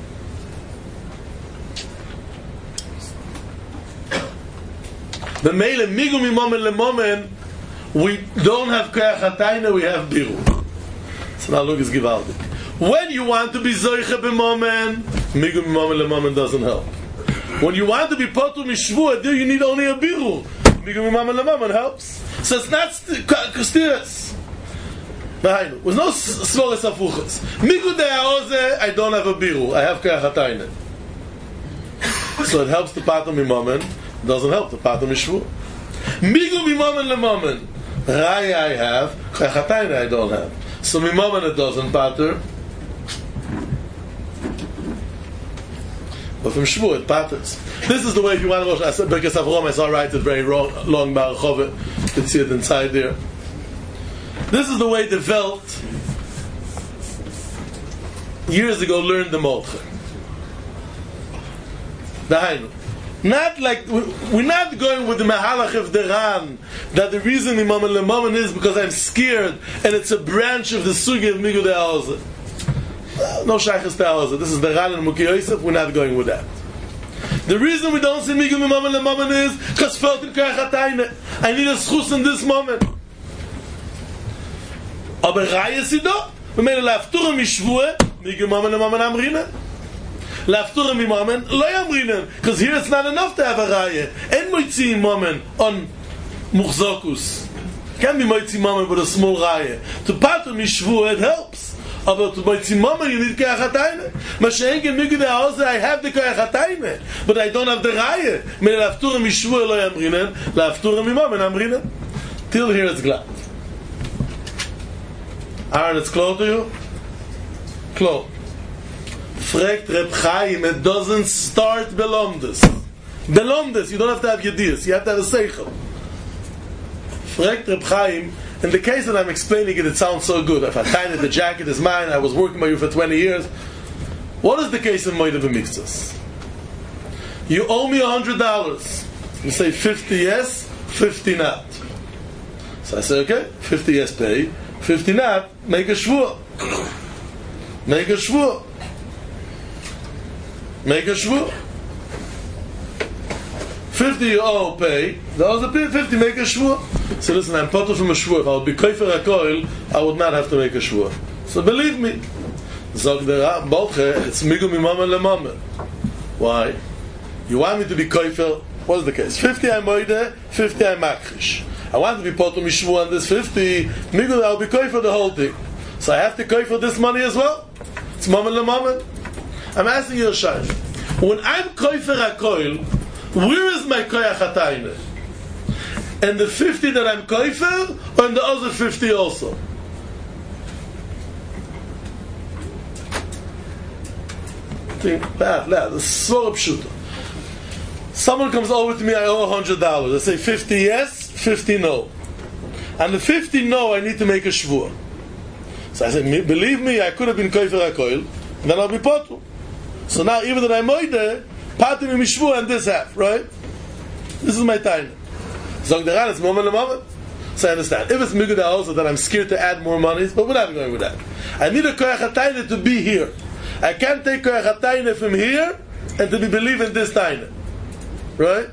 The mele migu mi moment le moment. We don't have koyach hatayna. We have biru. So now look, it's givaldik. When you want to be zoiche b'momen, migu b'momen lemomen doesn't help. When you want to be potul mishvua, you need only a biru. Migu b'momen lemomen helps. So it's not stiras. Behind there's no svoles afuchas. Migu de'aoze, I don't have a biru. I have koyach hatayna. So it helps the potul mimomen. Doesn't help the potul mishvua. Migu b'momen lemomen. Raya I have, koyach hatayna I don't have. So mimomen it doesn't pater. But from Shvu it patters. This is the way if you want to go. I said because Avrom I saw write it very long, long Barachove. You can see it inside there. This is the way the Welt years ago learned the Molche. Dahainu. Not like we're not going with the Mahalach of the Ran that the reason Imam al-Imam is because I'm scared and it's a branch of the Sugi of Migu de'Alze. No Shaykhis de'Alze. This is the Ran and Muki Yosef. We're not going with that. The reason we don't see Migu Imam al-Imam is because felt in Koyach hatayna. I need a schus in this moment. Aber Raya Sido, we made a lafturim mishvua, Migu Imam al-Imam amrina. Lafturim imamen lo yamrinen, because here it's not enough to have a raya. En moitzi imamen on muchzokus. Can be moitzi imamen with a small raya. To patur mishvu it helps. But to moitzi imamen you need koyach hatayna. Mashenke migu de'aoze I have the koyach hatayna, but I don't have the raya. Me lafturim mishvu lo yamrinen, lafturim imamen amrinen. Till here it's glad. Aaron, it's close to you? Close. Fragt Reb Chaim, it doesn't start belomdes. Belomdes, you don't have to have yediyas, you have to have a seichel. Fragt Reb Chaim, in the case that I'm explaining it, it sounds so good. If I tied it, the jacket is mine, I was working by you for twenty years. What is the case in Moedah B'Miktzos? You owe me one hundred dollars. You say fifty yes, fifty not. So I say, okay, fifty yes pay, fifty not, make a shvur. Make a shvur. Make a shvur. Fifty you owe pay. That was the fifty. Make a shvur. So listen, I'm potter from a shvur. If I would be koifer hakoil, I would not have to make a shvur. So believe me. Zog der Bolche, it's migu mimama lemama. Why? You want me to be koifer? What's the case? Fifty I'm moide, fifty I'm makrish. I want to be potter mishvur on this fifty. Migu, I'll be koifer the whole thing. So I have to koifer this money as well. It's mama lemama. I'm asking you a shayf. When I'm koifer hakoil, where is my koyach hatayna? And the fifty that I'm koifer, or in the other fifty also? Think bad, bad. It's so pshuta. Someone comes over to me, I owe a hundred dollars. I say fifty yes, fifty no. And the fifty no, I need to make a shvur. So I say, believe me, I could have been koifer hakoil, and then I'll be potu. So now, even that I'm moide, party me mishvu and this half, right? This is my time. Zog der Ran, it's moment to moment. So I understand. If it's migu de'aoze, then I'm scared to add more money, but we're not going with that. I need a koyach hatayna to be here. I can't take koyach hatayna from here and to be believe in this taina, right?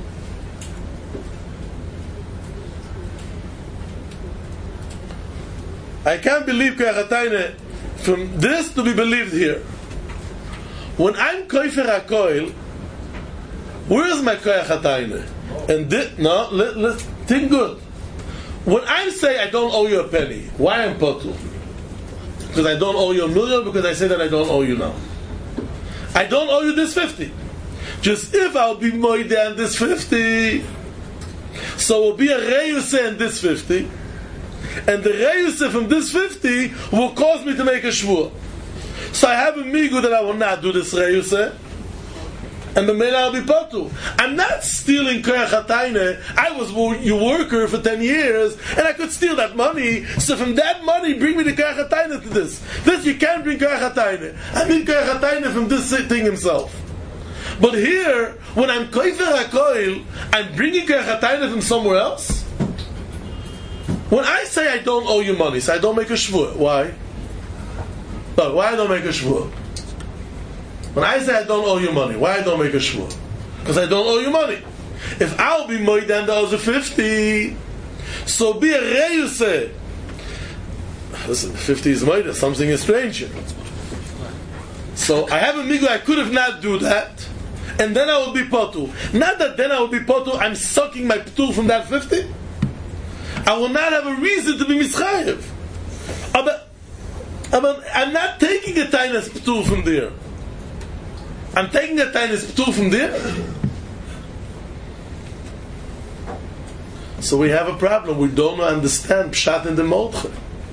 I can't believe koyach hatayna from this to be believed here. When I'm koifer hakoil, where is my koyach hatayna? And this, no, let, let think good. When I say I don't owe you a penny, why I'm potul? Because I don't owe you a million, because I say that I don't owe you now. I don't owe you this fifty. Just if I'll be moide on this fifty, so will be a reyuse in this fifty, and the reyuse from this fifty will cause me to make a shvur. So I have a migu that I will not do this reyuse, and the mail I'll be potu. I'm not stealing koyach hatayne. I was your worker for ten years, and I could steal that money. So from that money, bring me the koyach hatayne to this. This you can't bring koyach hatayne. I mean koyach hatayne from this thing himself. But here, when I'm koifer hakoil, I'm bringing koyach hatayne from somewhere else. When I say I don't owe you money, so I don't make a shvur. Why? But why I don't make a shvur? When I say I don't owe you money, why I don't make a shvur? Because I don't owe you money. If I'll be moed and the other fifty, so be a rei you say. Listen, fifty is moed, something is strange here. So I have a migu, I could have not do that, and then I will be potu. Not that then I will be potu, I'm sucking my ptul from that fifty. I will not have a reason to be mischayev. But I'm not taking a tainas ptul from there. I'm taking a tainas ptul from there. So we have a problem. We don't understand pshat in the molche.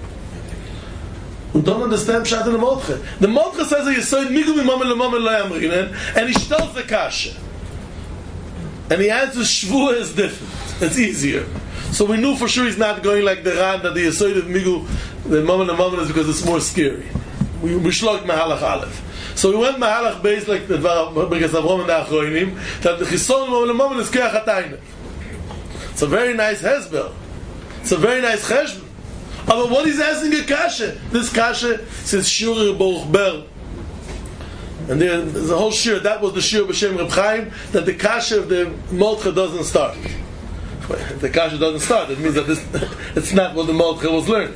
We don't understand pshat in the molche. The molche says that you say migu mimam lemam lo yamrinen, and he tells the kasha, and he answers shvua is different. It's easier. So we knew for sure he's not going like the Ran that the Yesod of Migu, the moment of moment is because it's more scary. We we shlogged Mahalach Aleph. So we went Mahalach based like the because of Avrom and the Achroinim that the Chison moment of moment is Keach HaTayne. It's a very nice hezbel. It's a very nice cheshbon. But what he's asking a kasha? This kasha says Shur Baruch Ber. And there, there's a whole shir. That was the shir b'Shem Reb Chaim that the kasha of the Molcha doesn't start. If the kasha doesn't start, it means that this, it's not what the Molcha was learning.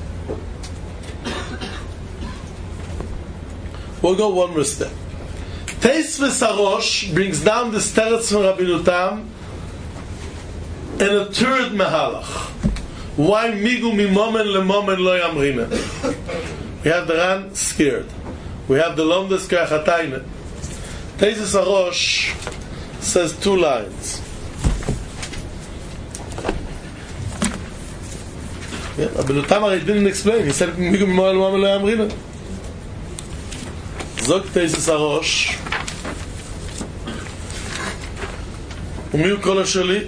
We'll go one more step. Teisves Harosh brings down the teretz from Rabbeinu Tam in a third mahalach. Why migu mimomen lemomen lo yamrina? We have the Ran scared. We have the Lomdes Kachatayne. Teisves Harosh says two lines. Yeah, Rabbeinu Tam didn't explain. He said migu mimomen lemomen lo yamrina. Zog Teisves Harosh ומי הוא כל השלי?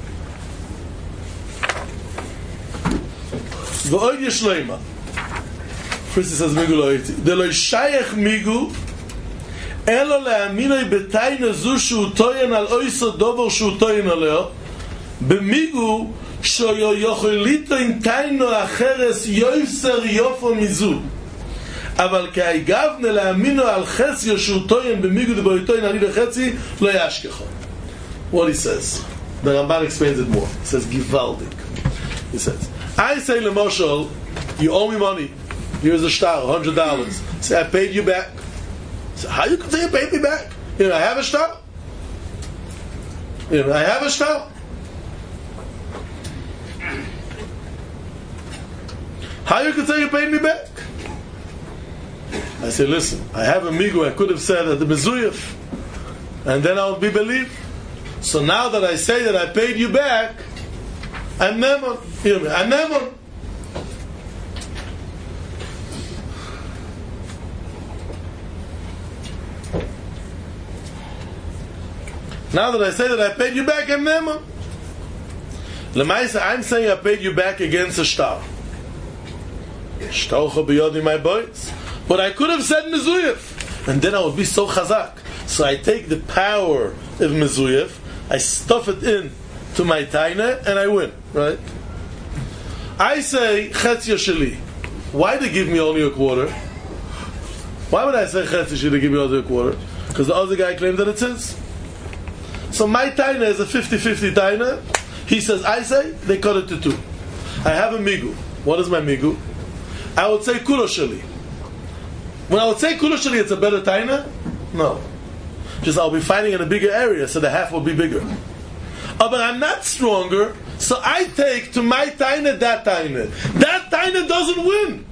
ועוד יש לו אימה פריסי says מיגו לא הייתי דלו ישייך מיגו אלו להאמינוי בתיינה זו שהוא טוין על אויסו דובר שהוא טוין עליה במיגו שהוא יכול ליטוין תיינו אחרס יויסר יופו מזו אבל כאיגבנה להאמינו על חציו שהוא טוין במיגו דבו יטוין עלי לחצי לא ישכחו. What he says, the Ramban explains it more. He says Givaldik. He says, I say Lemoshel, you owe me money. Here's a star, one hundred dollars. Say, I paid you back. Say, how you can say you paid me back? You know, I have a star. You know, I have a star. How you can say you paid me back? I say, listen, I have a migu. I could have said at the Mezuyef, and then I would be believed. So now that I say that I paid you back, I'm Memon. Hear me, I'm Memon. Now that I say that I paid you back, I'm Memon. Lemaisa, I'm saying I paid you back against a star. Shtocha b'yodi my boys. But I could have said Mezuyef, and then I would be so chazak. So I take the power of Mezuyef, I stuff it in to my taina, and I win, right? I say Chetzia Sheli. Why they give me only a quarter? Why would I say Chetzia Sheli give me only a quarter? Because the other guy claimed that it's his. So my taina is a fifty-fifty taina. He says, I say, they cut it to two. I have a migu. What is my migu? I would say Kulo Sheli. When I would say Kulo Sheli, it's a better taina? No. Just I'll be fighting in a bigger area, so the half will be bigger. Oh, but I'm not stronger, so I take to my taina that taina. That taina doesn't win.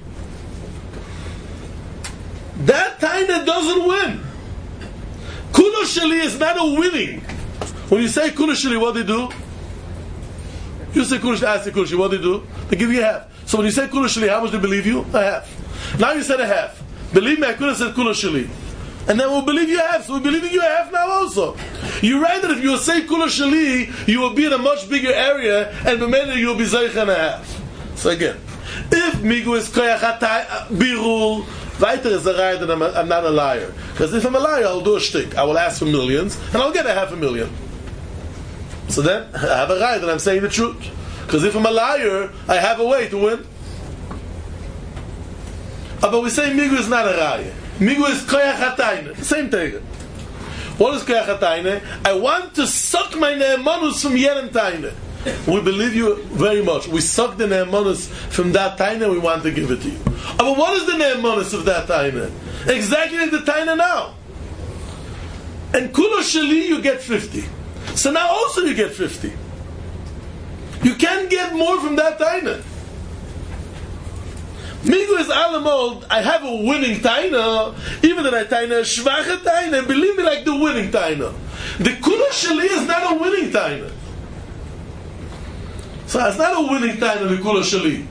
That taina doesn't win. Kulo Sheli is not a winning. When you say Kulo Sheli, what do you do? You say Kulo Sheli, I say Kulo Sheli, what do you do? They give you a half. So when you say Kulo Sheli, how much do they believe you? A half. Now you said a half. Believe me, I could have said Kulo Sheli. And then we'll believe you have. So we believe you have now also. You write that if you will say Kula Shali, you will be in a much bigger area, and B'mele you will be Zeich and a half. So again, if Migu is Koyach Hatay, Birul, weiter is a raya that I'm, I'm not a liar. Because if I'm a liar, I'll do a shtick. I will ask for millions, and I'll get a half a million. So then, I have a raya that I'm saying the truth. Because if I'm a liar, I have a way to win. Uh, but we say Migu is not a raya. Migu is Koyach Hatayne. Same thing. What is Koyach Hatayne? I want to suck my ne'emanus from Yenem Taine. We believe you very much. We suck the ne'emanus from that Taine, we want to give it to you. Uh, but what is the ne'emanus of that Taine? Exactly like the Taine now. And Kula Shali, you get fifty. So now also you get fifty. You can't get more from that Taine. Migu is alamod, I have a winning taina, even that I taina a schwache taina, believe me, like the winning taina. The Kula Shali is not a winning taina. So it's not a winning taina, the Kula Shali.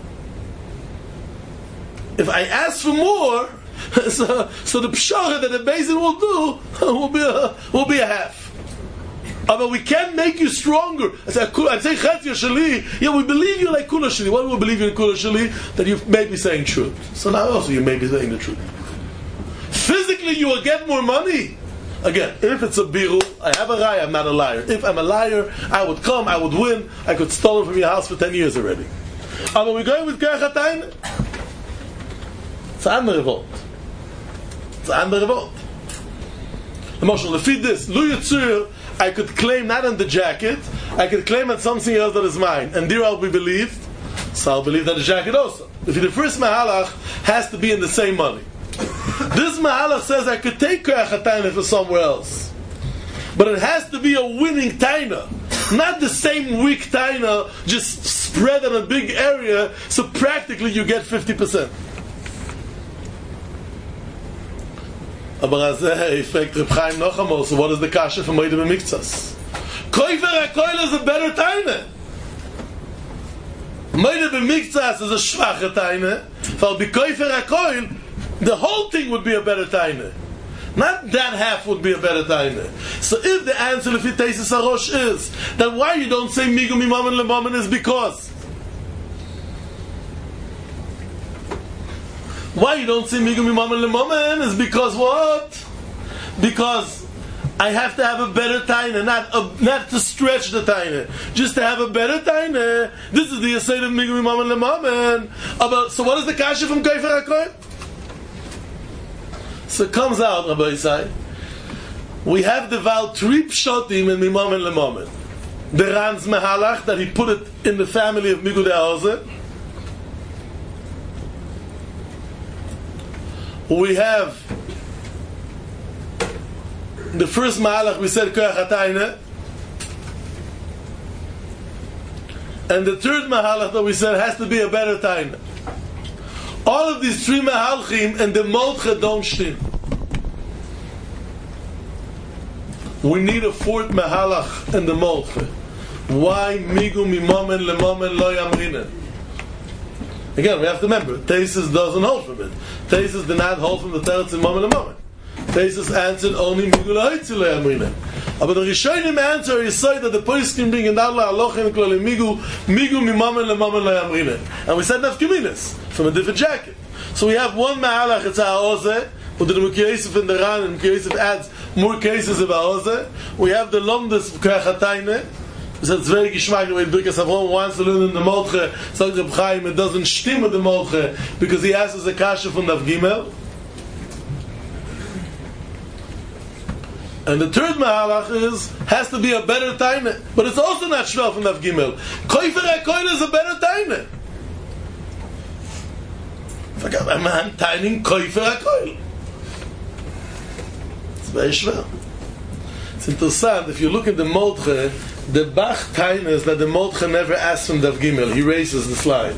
If I ask for more, so, so the pshara that the basin will do will be a, will be a half. Uh, but we can't make you stronger. I say, I say, Chetzi Shali. Yeah, we believe you like Kula Shali. What do we believe you in Kula Shali? That you may be saying truth. So now also you may be saying the truth. Physically, you will get more money. Again, if it's a biru, I have a raya, I'm not a liar. If I'm a liar, I would come, I would win, I could steal from your house for ten years already. Uh, but we're going with Koyach Hatayne. It's an andere revolt. It's an andere revolt. Emotional, feed this. Lu Yitzur, I could claim not on the jacket, I could claim on something else that is mine. And there I'll be believed, so I'll believe that the jacket also. If the first mahalach has to be in the same money. This mahalach says I could take Koyach Hatayne for somewhere else. But it has to be a winning taina. Not the same weak taina, just spread on a big area, so practically you get fifty percent. Aber als er fragt Reb Chaim noch einmal, so what is the kasha for Moide B'Miktsas? Koifer HaKoil is a better taine. Moide B'Miktsas is a schwache taine, weil by Koifer HaKoil, the whole thing would be a better taine. Not that half would be a better taine. So if the answer if it tastes a rosh is, then why you don't say Migu Mimamen Lemamen is because. Why you don't say Migu Mimamen Lemamen is because what? Because I have to have a better taina, not a, not to stretch the taina, just to have a better taina. This is the aside of Migu Mimamen Lemamen. About so what is the kasha from Koifer HaKoil? So it comes out, Rabbi Yisai, we have the Val three pshotim in Mimamen Lemamen. The Ran's Mehalach, that he put it in the family of Migu De'aze. We have the first Mehalach, we said Koyach Hatayne. And the third Mehalach that we said has to be a better taina. All of these three Mehalchim and the Molche don't stim. We need a fourth Mehalach and the Molche. Why Migu Mimamen Lemamen Lo Yamrinen? Again, we have to remember, Tesis doesn't hold from it. Tesis did not hold from the Teretz in Mamen Lemamen. Tesis answered only Migu Lahoitzi Lo Yamrinen. But the Rishonim answer is so that the Poskim bring in Allah Alochim Kloli Migu Migu Mimamen Lemamen Lo Yamrinen. And we said Nafkiminis from a different jacket. So we have one Ma'alach, it's Ha'oze, but the Mukhi Yosef in the Ran, and Mukhi Yosef adds more cases of Ha'oze. We have the Lomdes of Koyach Hatayne. So it's very geschmack the way Birkas Avrom wants to learn in the Molche, so Reb Chaim, it doesn't stim with the Molche, because he asks a kasha from Daf Gimel. And the third Mahalach is, has to be a better taina, but it's also not shvel from Daf Gimel. Koifer HaKoil is a better taina. It's like a man taining Koifer HaKoil. It's very shvel. It's interesting, if you look at the Molche, the Bach taina is that the Molche never asks from Daf Gimel. He raises the slide.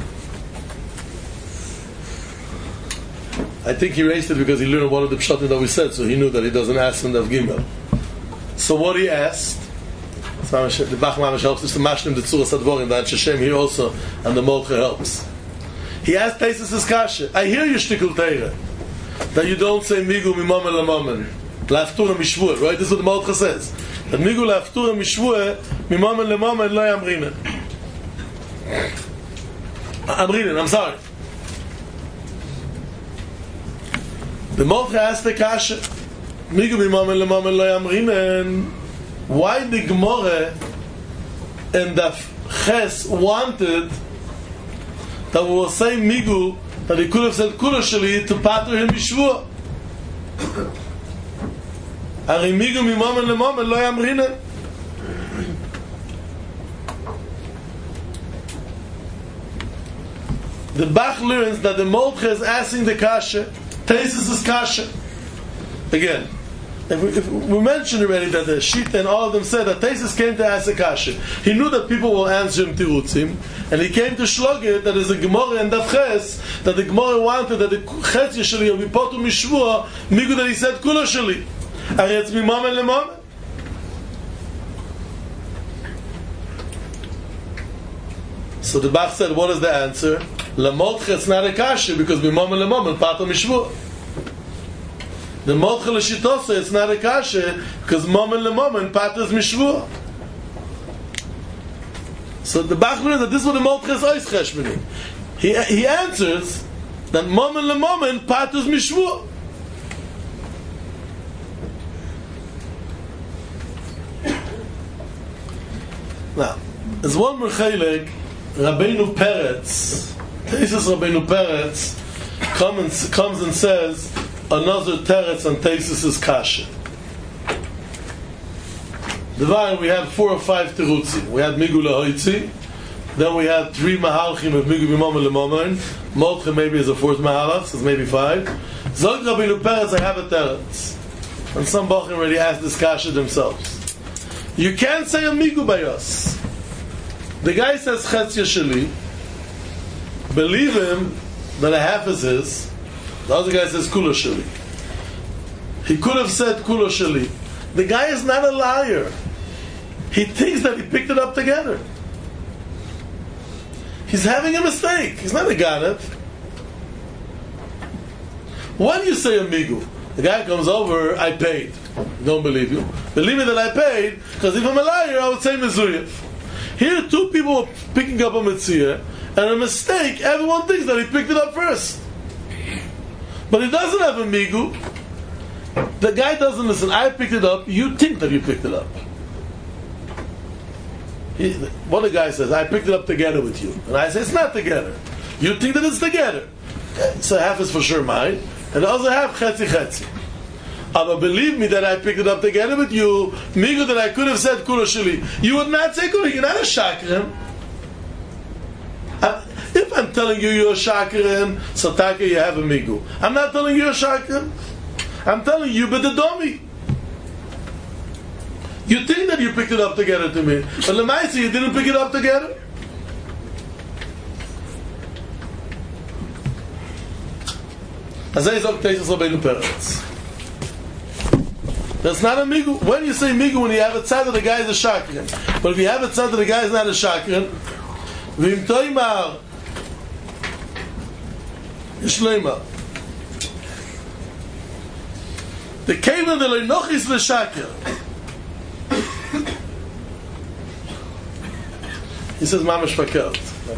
I think he raised it because he learned one of the pshatim that we said, so he knew that he doesn't ask from Daf Gimel. So what he asked, the Bach Mamash helps us to mashlim the Tzura Sadvorim, that Hashem here also, and the Molche helps. He asked Tesis his kasha, I hear you shtikul teira. that you don't say migu mimamen lemamen. Laftura mishvua, right? This is what the Mordechai says. That migu laftura mishvua mimamen lemamen lo yamrinen. I'm reading, I'm sorry. The Mordechai asked the kasha, migu mimamen lemamen lo yamrinen. Why the Gemara and the Ches wanted that we will say migu, that he could have said kula sheli to pater him mishvua. Ari migu mimamen lemamen lo yamrinen. The Bach learns that the Mordechai is asking the kasha, Taisus is kasha. Again, if we, if we mentioned already that the Shita and all of them said that Taisus came to ask a kasha. He knew that people will answer him tirutzim, and he came to Shlogit that there's a Gemara and Daf Ches, that the Gemara wanted that the Chetz Yeshali will be potu mishvua, migu that he said kula shali. Ari it's mimamen lemamen. So the Bach said, what is the answer? La Mordechai it's not a kasha because mimamen lemamen pater mishvua. The Mordechai l'shitose it's not a kasha because mamen lemamen pater is mishvua. So the Bach learns that this is what the Mordechai is ois cheshbeni. He he answers that mamen lemamen pater is mishvua. Now, there's one more chilek. Rabbeinu Peretz, Taisus Rabbeinu Peretz, comes, comes and says another teretz on Taisus' kasha. Divine, we have four or five terutzim. We had migu lehoitzi, then we had three mahalchim of migu mimamen lemamen. Mordechai maybe is a fourth mahalach, so it's maybe five. Zog Rabbeinu Peretz, I have a teretz. And some bachim already asked this kasha themselves. You can't say a migu by us. The guy says Chetz Yeshali. Believe him that a half is his. The other guy says Kula Shali. He could have said Kula Shali. The guy is not a liar. He thinks that he picked it up together. He's having a mistake. He's not a ganet. When you say amigu, the guy comes over, I paid. Don't believe you. Believe me that I paid, because if I'm a liar, I would say Mizuyev. Here, two people are picking up a mitzvah, and a mistake, everyone thinks that he picked it up first. But he doesn't have a migu. The guy doesn't listen. I picked it up. You think that you picked it up. He, what the guy says, I picked it up together with you. And I say, it's not together. You think that it's together. So half is for sure mine, and the other half, chetzi chetzi. But believe me that I picked it up together with you, migu that I could have said kula sheli. You would not say kula. You're not a shakran. Uh, if I'm telling you you're a shakran, so taka you have a migu. I'm not telling you you're a shakran. I'm telling you, but the dummy. You think that you picked it up together to me, but lemaisa you didn't pick it up together. As I said, Taisus Rabbeinu Peretz. That's not a migu. When you say migu, when you have a tzad of the guy is a shakran. But if you have a tzad of the guy is not a shakran, v'im toimar yishleima. The kevin de leinochis l'shakran. He says mamash fakert.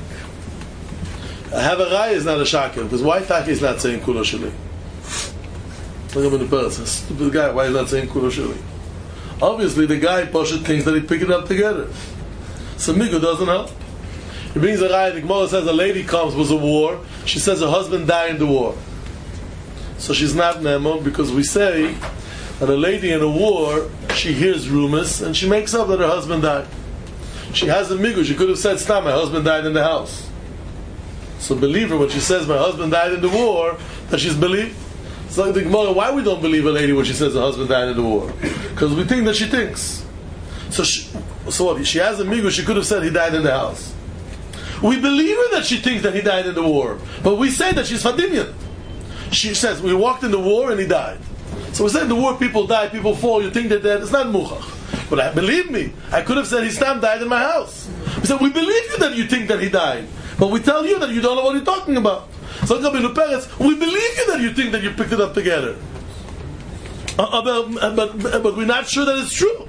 I have a raya is not a shakran because why taki is not saying kula sheli? Look up in the person. Stupid guy, why is he not saying kula sheli? Obviously, the guy Pasha thinks that he picked it up together. So migu doesn't help. He brings a raya. The Gemara says a lady comes, was a war. She says her husband died in the war. So she's not Nemo because we say that a lady in a war, she hears rumors and she makes up that her husband died. She has a migu. She could have said, "Stop, my husband died in the house." So believe her when she says, "My husband died in the war," that she's believed. So the Gemara, why we don't believe a lady when she says her husband died in the war? Because we think that she thinks. So she, so what? She has a migu. She could have said he died in the house. We believe her that she thinks that he died in the war, but we say that she's fadimian. She says we walked in the war and he died. So we say in the war people die, people fall. You think that that it's not muchach. But I, believe me, I could have said his stam died in my house. We said we believe you that you think that he died, but we tell you that you don't know what you're talking about. So So Rabbeinu Peretz, we believe you that you think that you picked it up together. Uh, but, but, but we're not sure that it's true.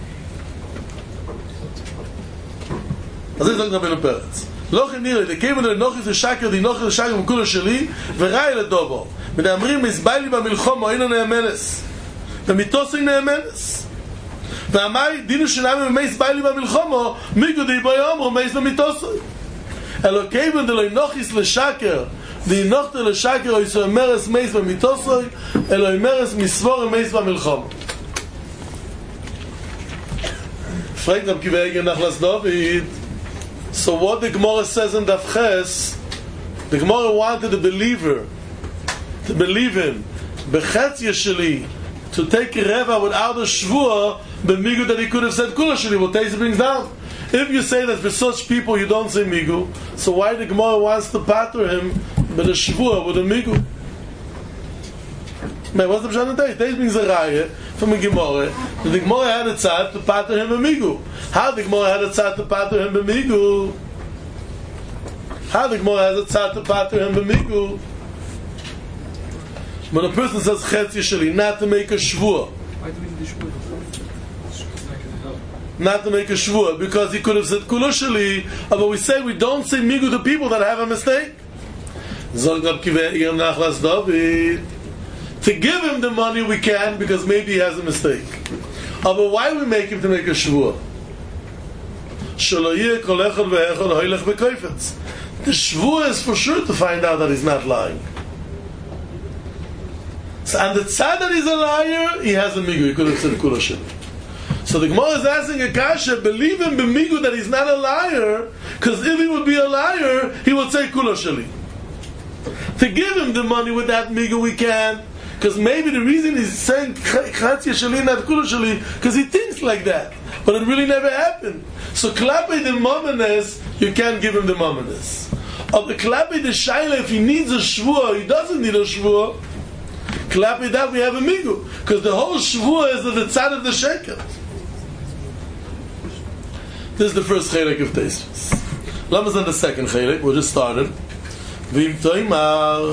אז זה זאת רבנו פרץ. לא כן נראה, לכיוון לנוחס לשקר, די נוחס לשקר מכולו שלי, וראי לדובו. ונאמרים, מסביילי במלחום, אינו נאמנס. ומיתוסי נאמנס. ואמרי, דינו שנאמר, ומי סביילי במלחום, מיגו די בו יום, ומי סבמיתוסי. אלו כיוון דלו נוחס לשקר, די נוחת לשקר, או יסו אמרס מי סבמיתוסי, אלו אמרס מסבור ומי סבמלחום. פרק רב קיבי נחלס דוד. So what the Gemara says in Daf Ches, the Gemara wanted the believer to believe in Bechetzia Sheli, to take a Reva without a Shvua, the Migu that he could have said Kula Sheli. What Teisa brings down. If you say that for such people you don't say Migu, so why the Gemara wants to patter him with a Shvua, with a Migu? Man, what's the Pshat in Teis? Teis brings a Raya from a Gemara. The Gemara had a tzad to patter him a Migu. How the Gemara had a tzad to patter him a Migu? How the Gemara has a tzad to patter him a Migu? When a person says Chetzia Sheli, not to make a Shvua. Why do we need the Shvua? Not to make a Shvua, because he could have said Kula Sheli, but we say we don't say Migu to people that have a mistake. Zog Rab Kiva Yom Nachlas David. To give him the money we can, because maybe he has a mistake. Uh, but why we make him to make a shvua? The shvua is for sure to find out that he's not lying. So, and the tzad that he's a liar, he has a migu. He could have said kula sheli. So the Gemara is asking a kasha, believe him b'migu that he's not a liar, because if he would be a liar, he would say kula sheli. To give him the money with that migu we can. Because maybe the reason he's saying Chatzia Sheli, not Kula Sheli, because he thinks like that. But it really never happened. So Klape the Momenes, you can't give him the Momenes. Of the Klape the Shaila, if he needs a Shvua, he doesn't need a Shvua. Klape that we have a Migu. Because the whole Shvua is the tzad of the shekel. This is the first Chelek of Teisros. Lamas on the second Chelek, we just started. Vim Toimar.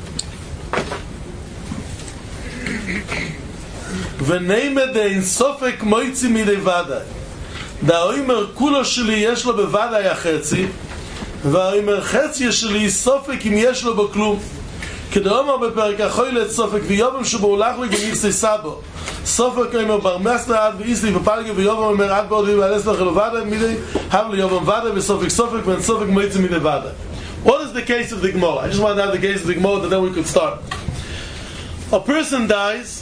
ונאמר דאין סופק מויצי מידי ודאי דאוימר כולו שלי יש לו בוודאי החצי והאוימר חצי שלי סופק אם יש לו בו כלום כדאומר בפרק החוילת סופק ויובם שבו הולך לי גמיסי סבו סופק אומר ברמסטר עד ואיסלי ופלגי ויובם אומר עד בעוד ויבאלס לך לו ודאי מידי have ליובם ודאי וסופק סופק ואין סופק מויצי מידי ודאי. What is the case of the Gemara? I just want to have the case of the Gemara that then we could start. A person dies.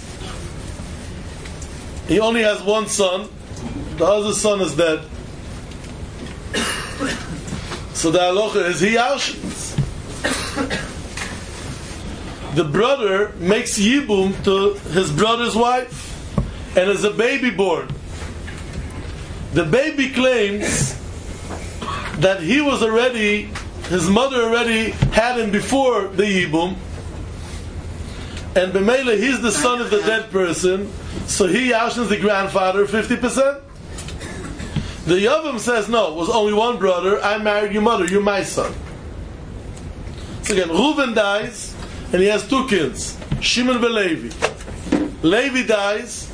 He only has one son. The other son is dead. So the halacha is he yarshins. The brother makes yibum to his brother's wife, and there's a baby born. The baby claims that he was already, his mother already had him before the yibum, and b'meila he's the son of the dead person. So he yarshins the grandfather fifty percent. The Yavam says, no, it was only one brother. I married your mother. You're my son. So again, Reuven dies, and he has two kids, Shimon and Levi. Levi dies.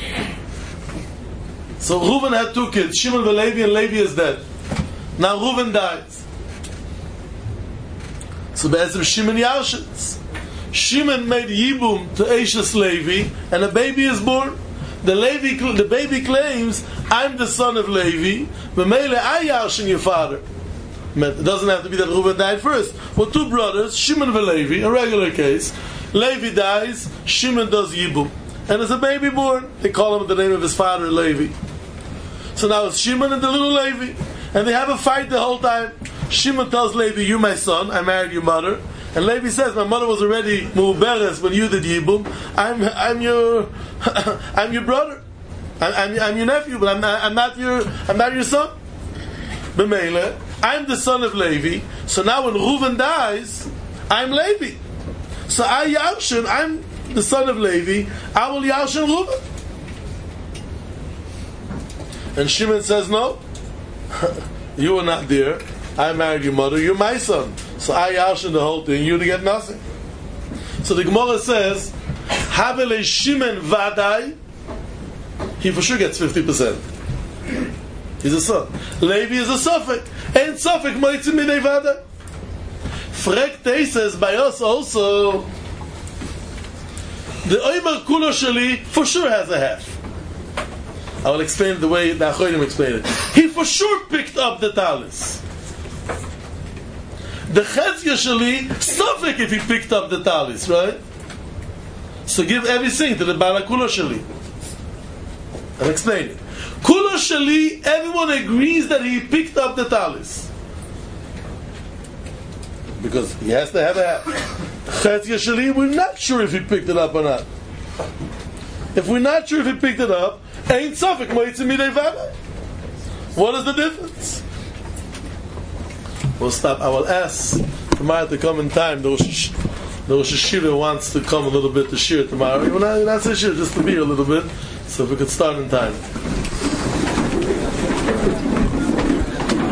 So Reuven had two kids, Shimon and Levi, and Levi is dead. Now Reuven dies. So Be'ezim Shimon yarshins. Shimon made Yibum to Eishes Levi, and a baby is born. The Levi, the baby claims, I'm the son of Levi, but Mele I yarshin your father. It doesn't have to be that Reuven died first. Well, two brothers, Shimon and Levi, a regular case. Levi dies, Shimon does Yibum, and there's a baby born. They call him the name of his father, Levi. So now it's Shimon and the little Levi, and they have a fight the whole time. Shimon tells Levi, you're my son, I married your mother. And Levi says, my mother was already mu'beres when you did Yibum. I'm, I'm your, I'm your brother. I'm, I'm, I'm your nephew, but I'm not, I'm not your, I'm not your son. B'meile, I'm the son of Levi. So now when Reuven dies, I'm Levi. So I yarshin, I'm the son of Levi. I will yarshin Reuven. And Shimon says, no, you were not there. I married your mother. You're my son. So I yarshin the whole thing, you to get nothing. So the Gemara says, Havele Shimen Vadai, he for sure gets fifty percent. He's a son. Levi is a Suffolk. Ain't Suffolk Moitzim Midei Vadai. Frek Tei says, by us also, the Oimer Kulo Sheli for sure has a half. I will explain it the way the Achonim explained it. He for sure picked up the talis. The Chetzia Sheli, Suffolk if he picked up the talis, right? So give everything to the Bala Kulo Sheli. I'll explain it. Kulo Sheli, everyone agrees that he picked up the talis. Because he has to have a half. Chetzia Sheli, we're not sure if he picked it up or not. If we're not sure if he picked it up, ain't Suffolk Moitzim Midei Vadai. What is the difference? We'll stop. I will ask tomorrow to come in time. The Rosh, the Rosh Hashiva wants to come a little bit to shir tomorrow. We're not, we're not saying shir, just to be a little bit. So if we could start in time.